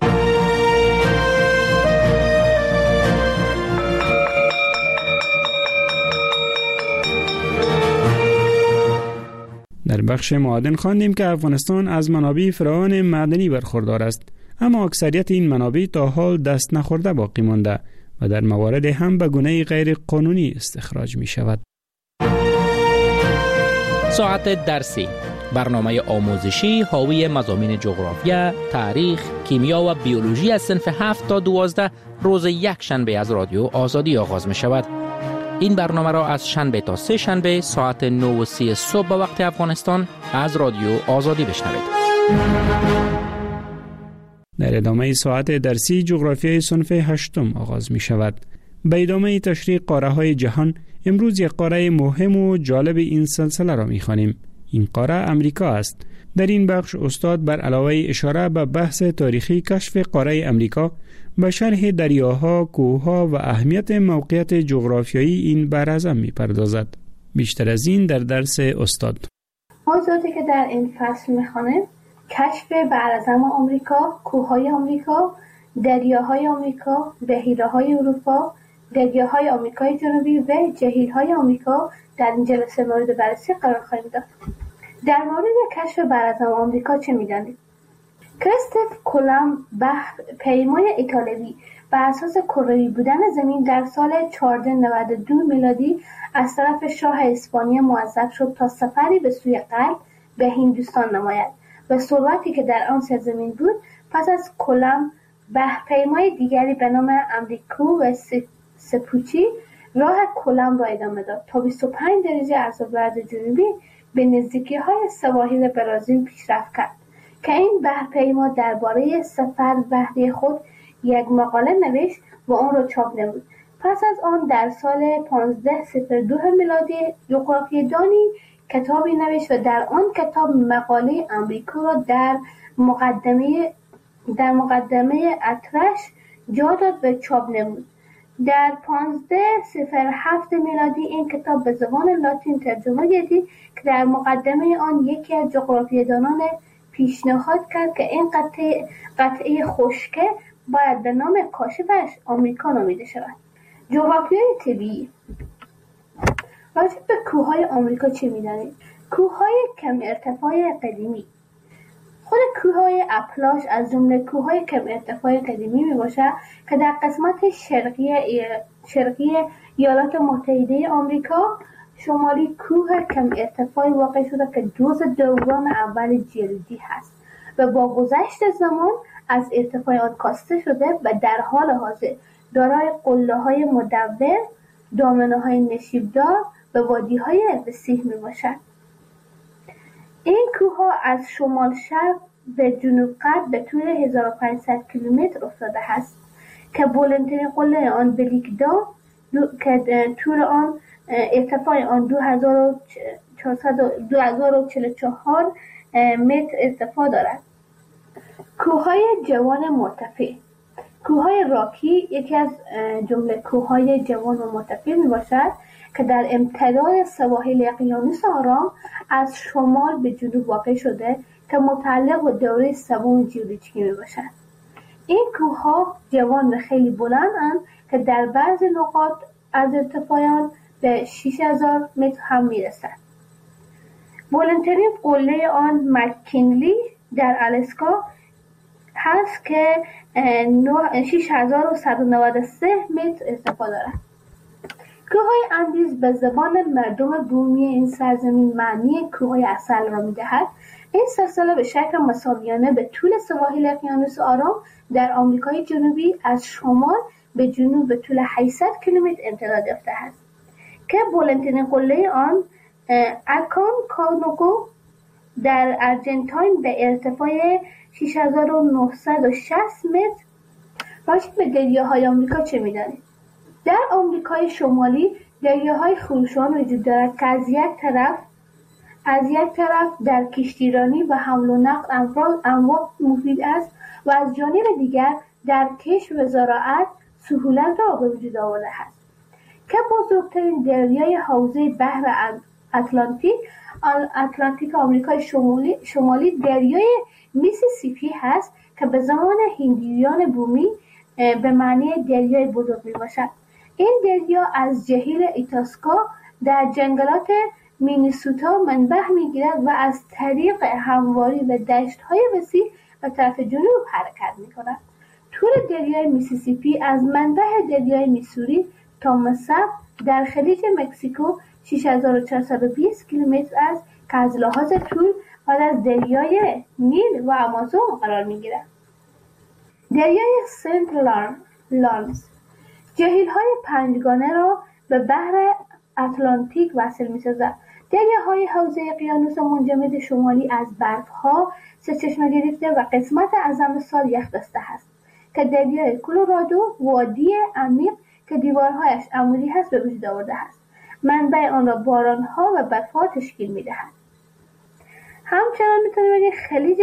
در بخش معادن خواندیم که افغانستان از منابع فراوان معدنی برخوردار است، اما اکثریت این منابع تا حال دست نخورده باقی مانده و در موارد هم به گونه غیر قانونی استخراج می شود. ساعت درسی، برنامه آموزشی حاوی مضامین جغرافیا، تاریخ، کیمیا و بیولوژی از صنف 7 تا 12 روز یک شنبه از رادیو آزادی آغاز می شود. این برنامه را از شنبه تا سه شنبه ساعت 9:30 صبح به وقت افغانستان از رادیو آزادی بشنوید. در ادامه ساعت درسی جغرافیای صنف 8 آغاز می شود. به ادامه تشریح قاره‌های جهان امروز یک قاره مهم و جالب این سلسله را می خوانیم. این قاره امریکا است. در این بخش استاد بر علاوه اشاره به بحث تاریخی کشف قاره امریکا به شرح دریاها، کوهها و اهمیت موقعیت جغرافیایی این بحراعظم می پردازد. بیشتر از این در درس استاد. موضوعاتی که در این فصل می خوانیم: کشف بحراعظم آمریکا، کوههای آمریکا، دریاهای آمریکا، بحیره‌های اروپا، دریاهای آمریکای جنوبی و جهیل‌های آمریکا در این جلسه مورد بررسی قرار خواهیم داد. در مورد کشف بحراعظم آمریکا چه می‌دانید؟ کریستوف کلمب پیمای ایتالیایی بر اساس کروی بودن زمین در سال 1492 میلادی از طرف شاه اسپانیا موظف شد تا سفری به سوی غرب به هندوستان نماید و ثروتی که در آن سرزمین بود. پس از کلمب پیمای دیگری به نام امریکو و سپوچی راه کلمب را ادامه داد تا 25 درجه از ابراز جنوبی به نزدیکی‌های سواحل برزیل پیشرفت کرد که این بحرپیما درباره سفر بحری خود یک مقاله نوشت و آن را چاپ نمود. پس از آن در سال 1502 میلادی جغرافیه‌دانی کتابی نوشت و در آن کتاب مقاله امریکا را در مقدمه اطرش جا داد و چاپ نمود. در 1507 میلادی این کتاب به زبان لاتین ترجمه گردید که در مقدمه آن یکی از جغرافیه‌دانان پیشنهاد کرد که این قطعه خشکه باید به نام کاشفش آمریکا نامیده شود. جغرافیای طبیعی. راجع به کوههای آمریکا چه می‌دانید؟ کوههای کم ارتفاع قدیمی. خود کوههای اپلاش از جمله کوههای کم ارتفاع قدیمی میباشد که در قسمت شرقی ایالات متحده آمریکا شمالی کوه کم ارتفاعی واقع شده که دوز دوم اول جلدی هست و با گذشت زمان از ارتفاع آن کاسته شده و در حال حاضر دارای قله‌های مدور، دامنه‌های نشیبدار و وادی‌های وسیع میباشد. این کوه‌ها از شمال شرق به جنوب غرب به طول 1500 کیلومتر افتاده است که بلندترین قله آن بلیکدام که طول آن ارتفاع آن 2044 متر ارتفاع دارد. کوههای جوان مرتفع. کوههای راکی یکی از جمله کوههای جوان و مرتفع می باشد که در امتداد سواحل اقیانوس آرام از شمال به جنوب واقع شده که متعلق به دوره سوم ژئولوژیکی می باشد. این کوهها جوان و خیلی بلندند که در بعضی نقاط از ارتفاع آن به 6000 متر هم می رسد. بلندترین قله آن مک‌کینلی در آلاسکا هست که 6193 متر ارتفاع دارد. کوههای اندیز به زبان مردم بومی این سرزمین معنی کوههای عسل را می‌دهد. این سلسله به شکل مساویانه به طول سواحل اقیانوس آرام در آمریکای جنوبی از شمال به جنوب به طول 800 کیلومتر امتداد یافته است که بلندترین قله آن اکانکاگوئو در آرژانتین به ارتفاع 6960 متر. راجع به دریاهای آمریکا چه می‌دانید؟ در آمریکای شمالی دریاهای خروشان وجود دارد که از یک طرف در کشتیرانی و حمل و نقل اموال مفید است و از جانب دیگر در کشت و زراعت سهولت را به وجود آورده است که بزرگترین دریای حوزه بحر اتلانتیک آمریکای شمالی دریای میسیسیپی هست که به زمان هندیان بومی به معنی دریای بزرگ می باشد. این دریا از جهیل ایتاسکا در جنگلات مینیسوتا منبع می گیرد و از طریق همواری و دشت های وسیع به طرف جنوب حرکت می کند. طول دریای میسیسیپی از منبع دریای میسوری تا مصب در خلیج مکزیکو 6420 کیلومتر است که از لحاظ طول بعد از دریای نیل و آمازون قرار می گیرد. دریای سنت لارنس جهیل‌های پنجگانه را به بحر اتلانتیک وصل می‌سازد. دریاهای حوزه اقیانوس منجمد شمالی از برف‌ها سرچشمه گرفته و قسمت اعظم سال یخ بسته است که دریای کلرادو وادی عمیق که دیوارهایش عمودی هست به وجود آورده است. منبع آن را باران‌ها و برف‌ها تشکیل می‌دهد. همچنان می‌تونیم بگیم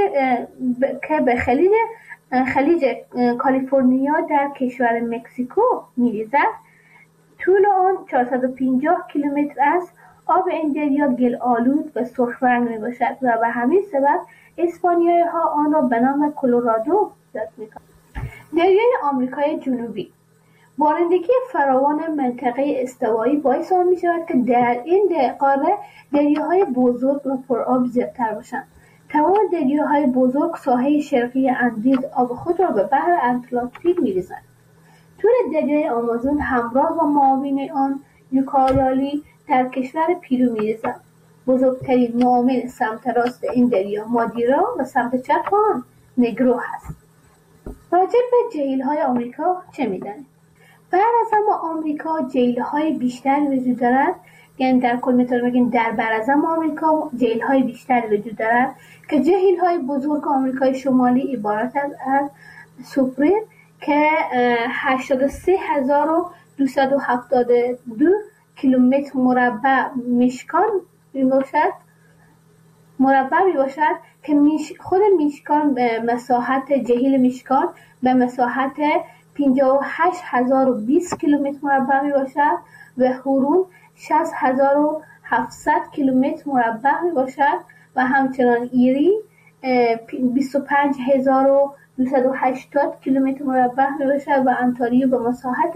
خلیج کالیفرنیا در کشور مکزیکو می‌ریزد. طول آن 450 کیلومتر است. آب این دریا گل آلود و سرخ رنگ میباشد و به همین سبب اسپانیایی ها آن را به نام کلرادو یاد میکنند. دریای آمریکای جنوبی بارندگی فراوان منطقه استوایی باعث آن میشود که در این قاره دریاهای بزرگ و پرآب زیادتر باشند. تمام دریاهای بزرگ ساحه شرقی اندیز آب خود را به بحر اتلانتیک می‌ریزند. طول دریای آمازون همراه با معاون آن یوکالیالی در کشور پیرو می‌ریزد. بزرگترین معاون سمت راست این دریا مادیرا و سمت چپ آن نگرو هست. راجع به جهیل‌های آمریکا چه می‌دانید؟ براعظم آمریکا جهیل‌های بیشتری وجود دارد. یعنی در کل میتونیم بگیم در براعظم آمریکا جهیل‌های بیشتری وجود دارد که جهیل‌های بزرگ آمریکای شمالی عبارت از سوپریر که 83272 کیلومتر مربع میشکان میباشد که خود میشکان به مساحت جهیل میشکان به مساحت 58020 کیلومتر مربع میباشد و هورون 60700 کیلومتر مربع میباشد و همچنان ایری 25280 کیلومتر مربع میباشد و انتاریو به مساحت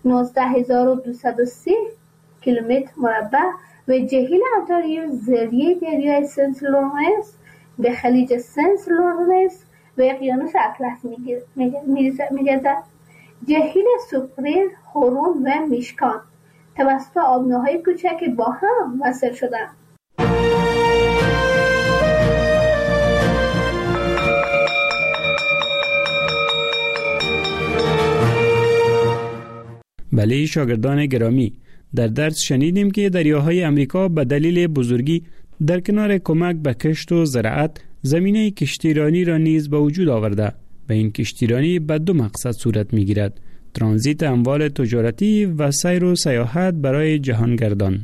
19230 کیلومتر مربع و جهیل انتاریو ذریعه دریای سنت لورنس به خلیج سنت لورنس و اقیانوس اطلس می‌گردد. جهیل سوپریر، هورون و میشکان توسط آبناهای کوچک با هم وصل شدند. بله شاگردان گرامی، در درس شنیدیم که دریاهای امریکا به دلیل بزرگی در کنار کمک به کشت و زراعت زمینه کشتیرانی را نیز به وجود آورده و این کشتیرانی به دو مقصد صورت می گیرد: ترانزیت اموال تجارتی و سیر و سیاحت برای جهانگردان.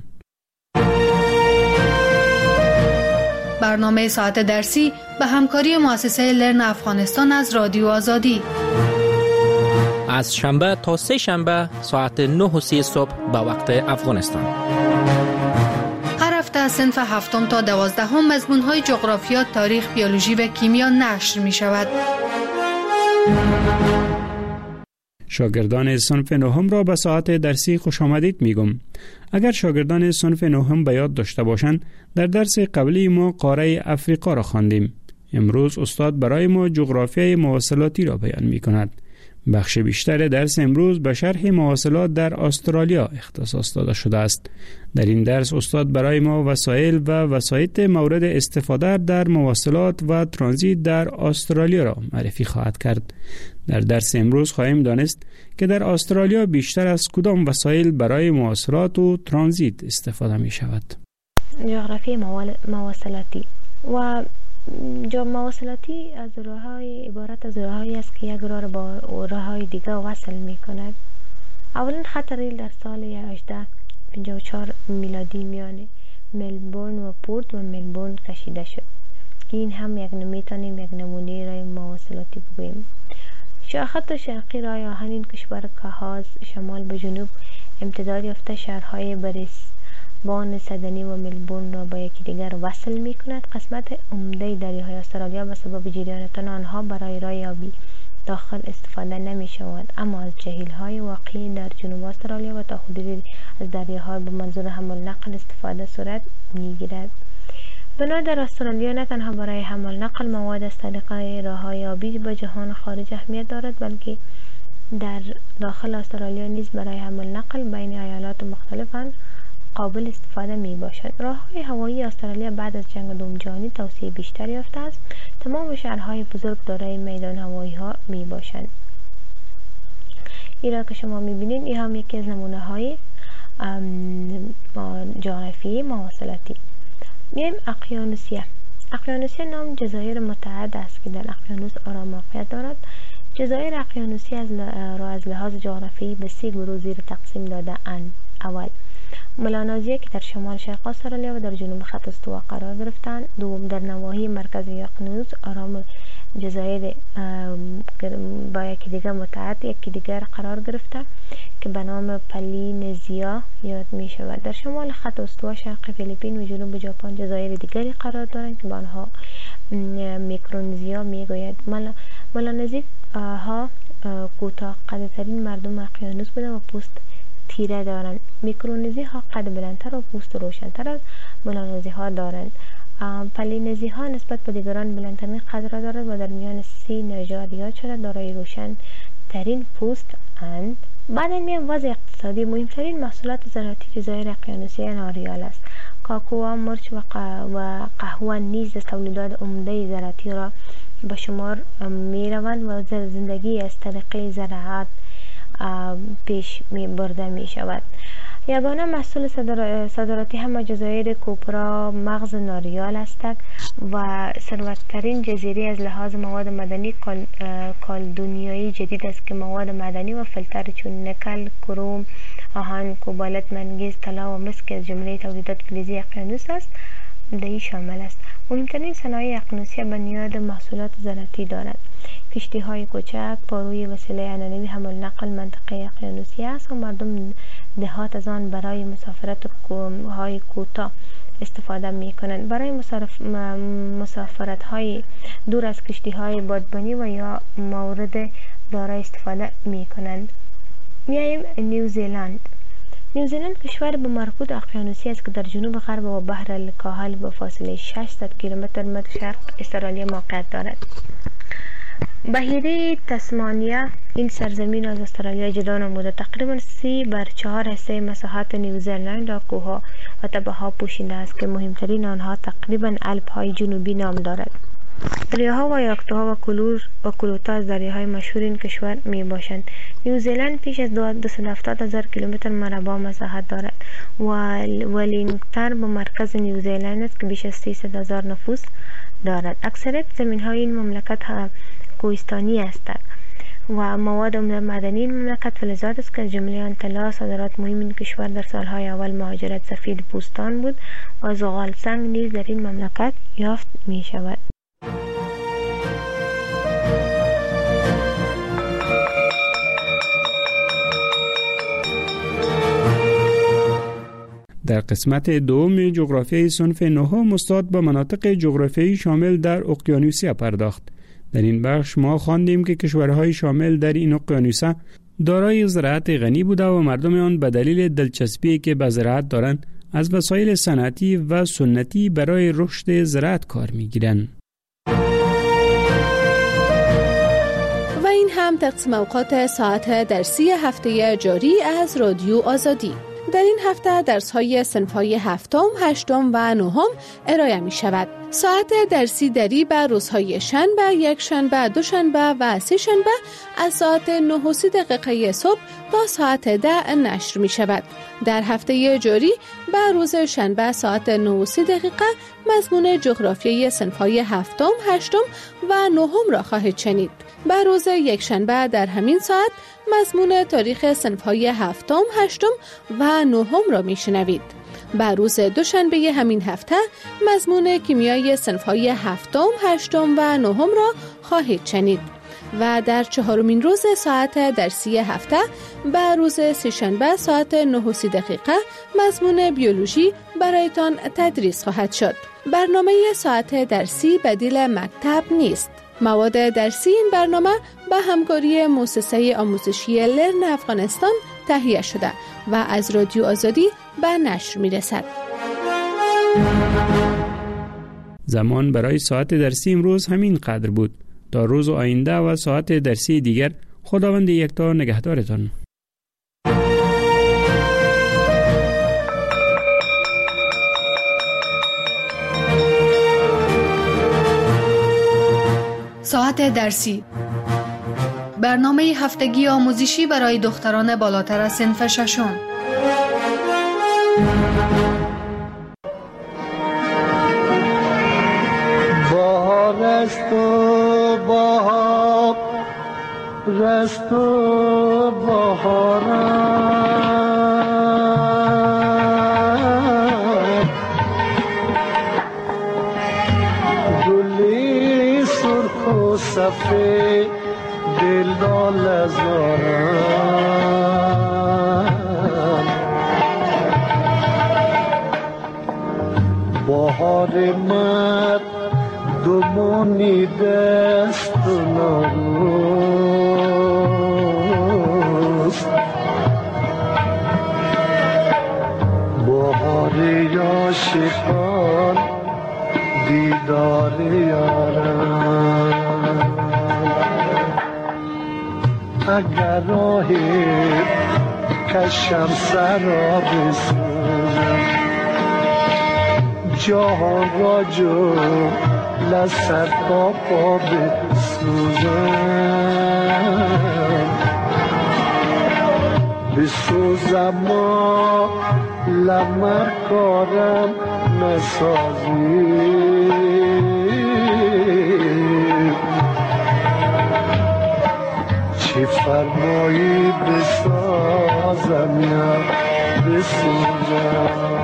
برنامه ساعت درسی به همکاری مؤسسه لرن افغانستان از رادیو آزادی از شنبه تا سه شنبه ساعت 9:30 صبح به وقت افغانستان. هر هفته از صنف 7 تا 12 مضمون‌های جغرافیا، تاریخ، بیولوژی و کیمیا نشر می شود. شاگردان صنف 9 را به ساعت درسی خوش آمدید میگم. اگر شاگردان صنف 9 به یاد داشته باشند، در درس قبلی ما قاره افریقا را خواندیم. امروز استاد برای ما جغرافیای مواصلاتی را بیان می کند. بخش بیشتر درس امروز به شرح مواصلات در استرالیا اختصاص داده شده است. در این درس استاد برای ما وسایل و وسایط مورد استفاده در مواصلات و ترانزیت در استرالیا را معرفی خواهد کرد. در درس امروز خواهیم دانست که در استرالیا بیشتر از کدام وسایل برای مواصلات و ترانزیت استفاده می شود. جغرافی مواصلاتی و مواصلاتی از راه‌های عبارت از راه‌هایی است که یک راه را با راه‌های دیگر وصل می‌کند. اولین خط ریل در سال 1854 میلادی میان ملبورن و پورت و ملبورن کشیده شد که این هم یک نمونه راه مواصلاتی بگوییم. خط شرقی راه آهن این کشور که شمال به جنوب امتداد یافته شهرهای بریسبان، سیدنی و ملبورن را با یکی دیگر وصل می کند. قسمت عمده دریاهای استرالیا به سبب جریان تن آنها برای راه آبی داخل استفاده نمی شود، اما از جهیل‌های واقعی در جنوب استرالیا و تا حدودی از دریاها به منظور حمل نقل استفاده صورت می گیرد. بنا در استرالیا نه تنها برای حمل نقل مواد از طریق راه‌های آبی به جهان خارج اهمیت دارد، بلکه در داخل استرالیا نیز برای حمل نقل بین ایالات مختلف قابل استفاده می باشد. راه‌های هوایی استرالیا بعد از جنگ دوم جهانی توسعه بیشتر یافته است. تمام شهرهای بزرگ دارای میدان هوایی ها می باشند. این را که شما می بینید این هم یکی از نمونه های جغرافی مواصلاتی. میایم اقیانوسیه. اقیانوسیه نام جزایر متعدد است که در اقیانوس آرام موقعیت دارد. جزایر اقیانوسیه از لحاظ جغرافیایی به 3 گروه زیر تقسیم داده اند. اول، ملانزیه که در شمال شرق استرالیا و در جنوب خط استوا قرار گرفتند. دوم، در نواحی مرکزی اقیانوس آرام جزایر با یکی دیگر متعدد یکی دیگر قرار گرفته که به نام پلینزیا یاد می شود. در شمال خط استوا شرق فیلیپین و جنوب ژاپن جزایر دیگری قرار دارند که به آنها میکرونزیا می گوید. ملانزی ها کوتاه قدترین مردم اقیانوس بوده و پوست تیره دارند. میکرونزی ها قد بلندتر و پوست روشنتر از ملانزی ها دارند. پلینزی ها نسبت به دیگران بلندترین قد را دارد و در میان 30 نژاد یاد شده دارای روشن ترین پوست اند. بعد میان وضع اقتصادی. مهمترین محصولات زراعتی جزایر اقیانوسیه ناریال است. کاکائو، مرچ و قهوه نیز از تولیدات عمده زراعتی را به شمار می روند و زندگی از طریق زراعت پیش می برده می شود. یگانه محصول صادراتی همه جزایر کوپرا مغز ناریال است و ثروت‌ترین جزیره از لحاظ مواد معدنی کالدونیایی جدید است که مواد معدنی و فلتر چون نکل، کروم، آهن، کوبالت، منگنیز، طلا و مس که از جمله تولیدات فلزی اقیانوس است دهی شامل است. مهمترین صنایع اقیانوسیه بنیاد محصولات زراعتی دارد. کشتی های کوچک پاروی وسیله عنعنوی حمل نقل منطقه اقیانوسی است و مردم دهات از آن برای مسافرت های کوتاه استفاده می کنند. برای مسافرت های دور از کشتی های بادبانی و یا مورد دارای استفاده می کنند. میاییم نیوزیلند. نیوزیلند کشور به مربوط اقیانوسی است که در جنوب غرب و بحر الکاهل به فاصله 600 کیلومتر شرق استرالیا موقعیت دارد. بحیره تسمانیا این سرزمین از استرالیا جدا نموده. تقریبا 3/4 حصه مساحت نیوزلند را کوه‌ها و تپه‌ها پوشیده است که مهمترین آنها تقریبا الپ‌های جنوبی نام دارد. دریاها و یاکتوها و کلوتا از دریاهای مشهور این کشور می باشند. نیوزلند بیش از 270,000 کیلومتر مربع مساحت دارد. ولینگتون به مرکز نیوزلند است که بیش از 300,000 نفوس دارد. اکثریت زمین‌های این مملکت کوهستانی هستند و مواد معدنی این مملکت فلزات است که از جمله آن طلا. صادرات مهم این کشور در سالهای اول مهاجرت سفید پوستان بود و زغال سنگ نیز در این مملکت یافت می شود. در قسمت دوم جغرافیای صنف نهم استاد به مناطق جغرافیایی شامل در اقیانوسیا پرداخت. در این بخش ما خواندیم که کشورهای شامل در این اقیانوسها دارای زراعت غنی بوده و مردم آن به دلیل دلچسبی که به زراعت دارند از وسایل صنعتی و سنتی برای رشد زراعت کار می‌گیرند. و این هم تقسیم اوقات ساعت درسی هفته جاری از رادیو آزادی. در این هفته درس‌های صنف‌های هفتم، هشتم و نهم ارائه می‌شود. ساعت درسی دری به روزهای شنبه، یک شنبه، دوشنبه و سه شنبه از ساعت 9:30 صبح تا ساعت 10 نشر می‌شود. در هفته جاری به روز شنبه ساعت 9:30 مضمون جغرافیای صنف‌های هفتم، هشتم و نهم را خواهید شنید. به روز یک شنبه در همین ساعت مضمون تاریخ صنف‌های هفتم، هشتم و نهم را میشنوید. به روز دوشنبه همین هفته مضمون کیمیای صنف‌های هفتم، هشتم و نهم را خواهید شنید. و در چهارمین روز ساعت درسی هفته به روز سه‌شنبه ساعت 9:30 مضمون بیولوژی برایتان تدریس خواهد شد. برنامه ساعت درسی بدیل مکتب نیست. مواد درسی این برنامه به همکاری مؤسسه آموزشی لرن افغانستان تهیه شده و از رادیو آزادی به نشر میرسد. زمان برای ساعت درسی امروز همین قدر بود. تا روز آینده و ساعت درسی دیگر خداوند یکتا نگهدارتان. ساعت درسی، برنامه هفتگی آموزشی برای دختران بالاتر از صنف ششم. بهار است و بهار است و بهارم، گلی سرخ و سفید دل ناله زارم، بهار مرد دمونی دست و ناروز، بهار عاشقان دیدار یارم، اگر راه کشم سرا بسوزم، جهان را جو لسر تا پا بسوزم، بسوزم ما لمر کارم نسازی، چی فرمایی بسازم یا بسوزم.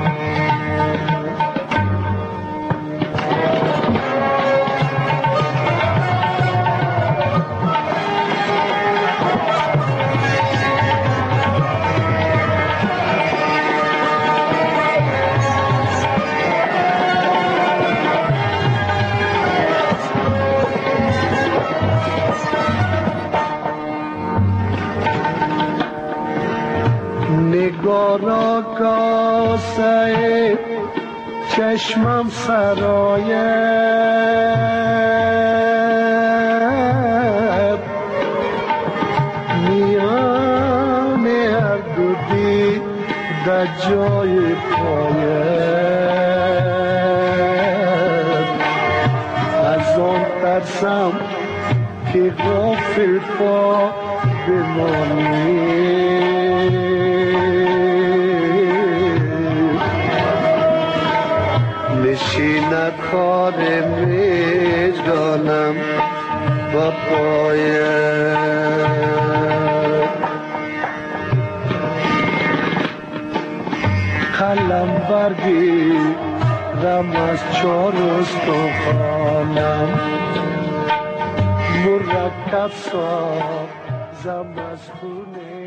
نگارا کاسه چشمم سرایه، در جای پایت از آن ترسم که غافل پا بمانی نشیند کار میجانم با پایت قلم بردی رم از چار استخوانم مرکب سازم از خونه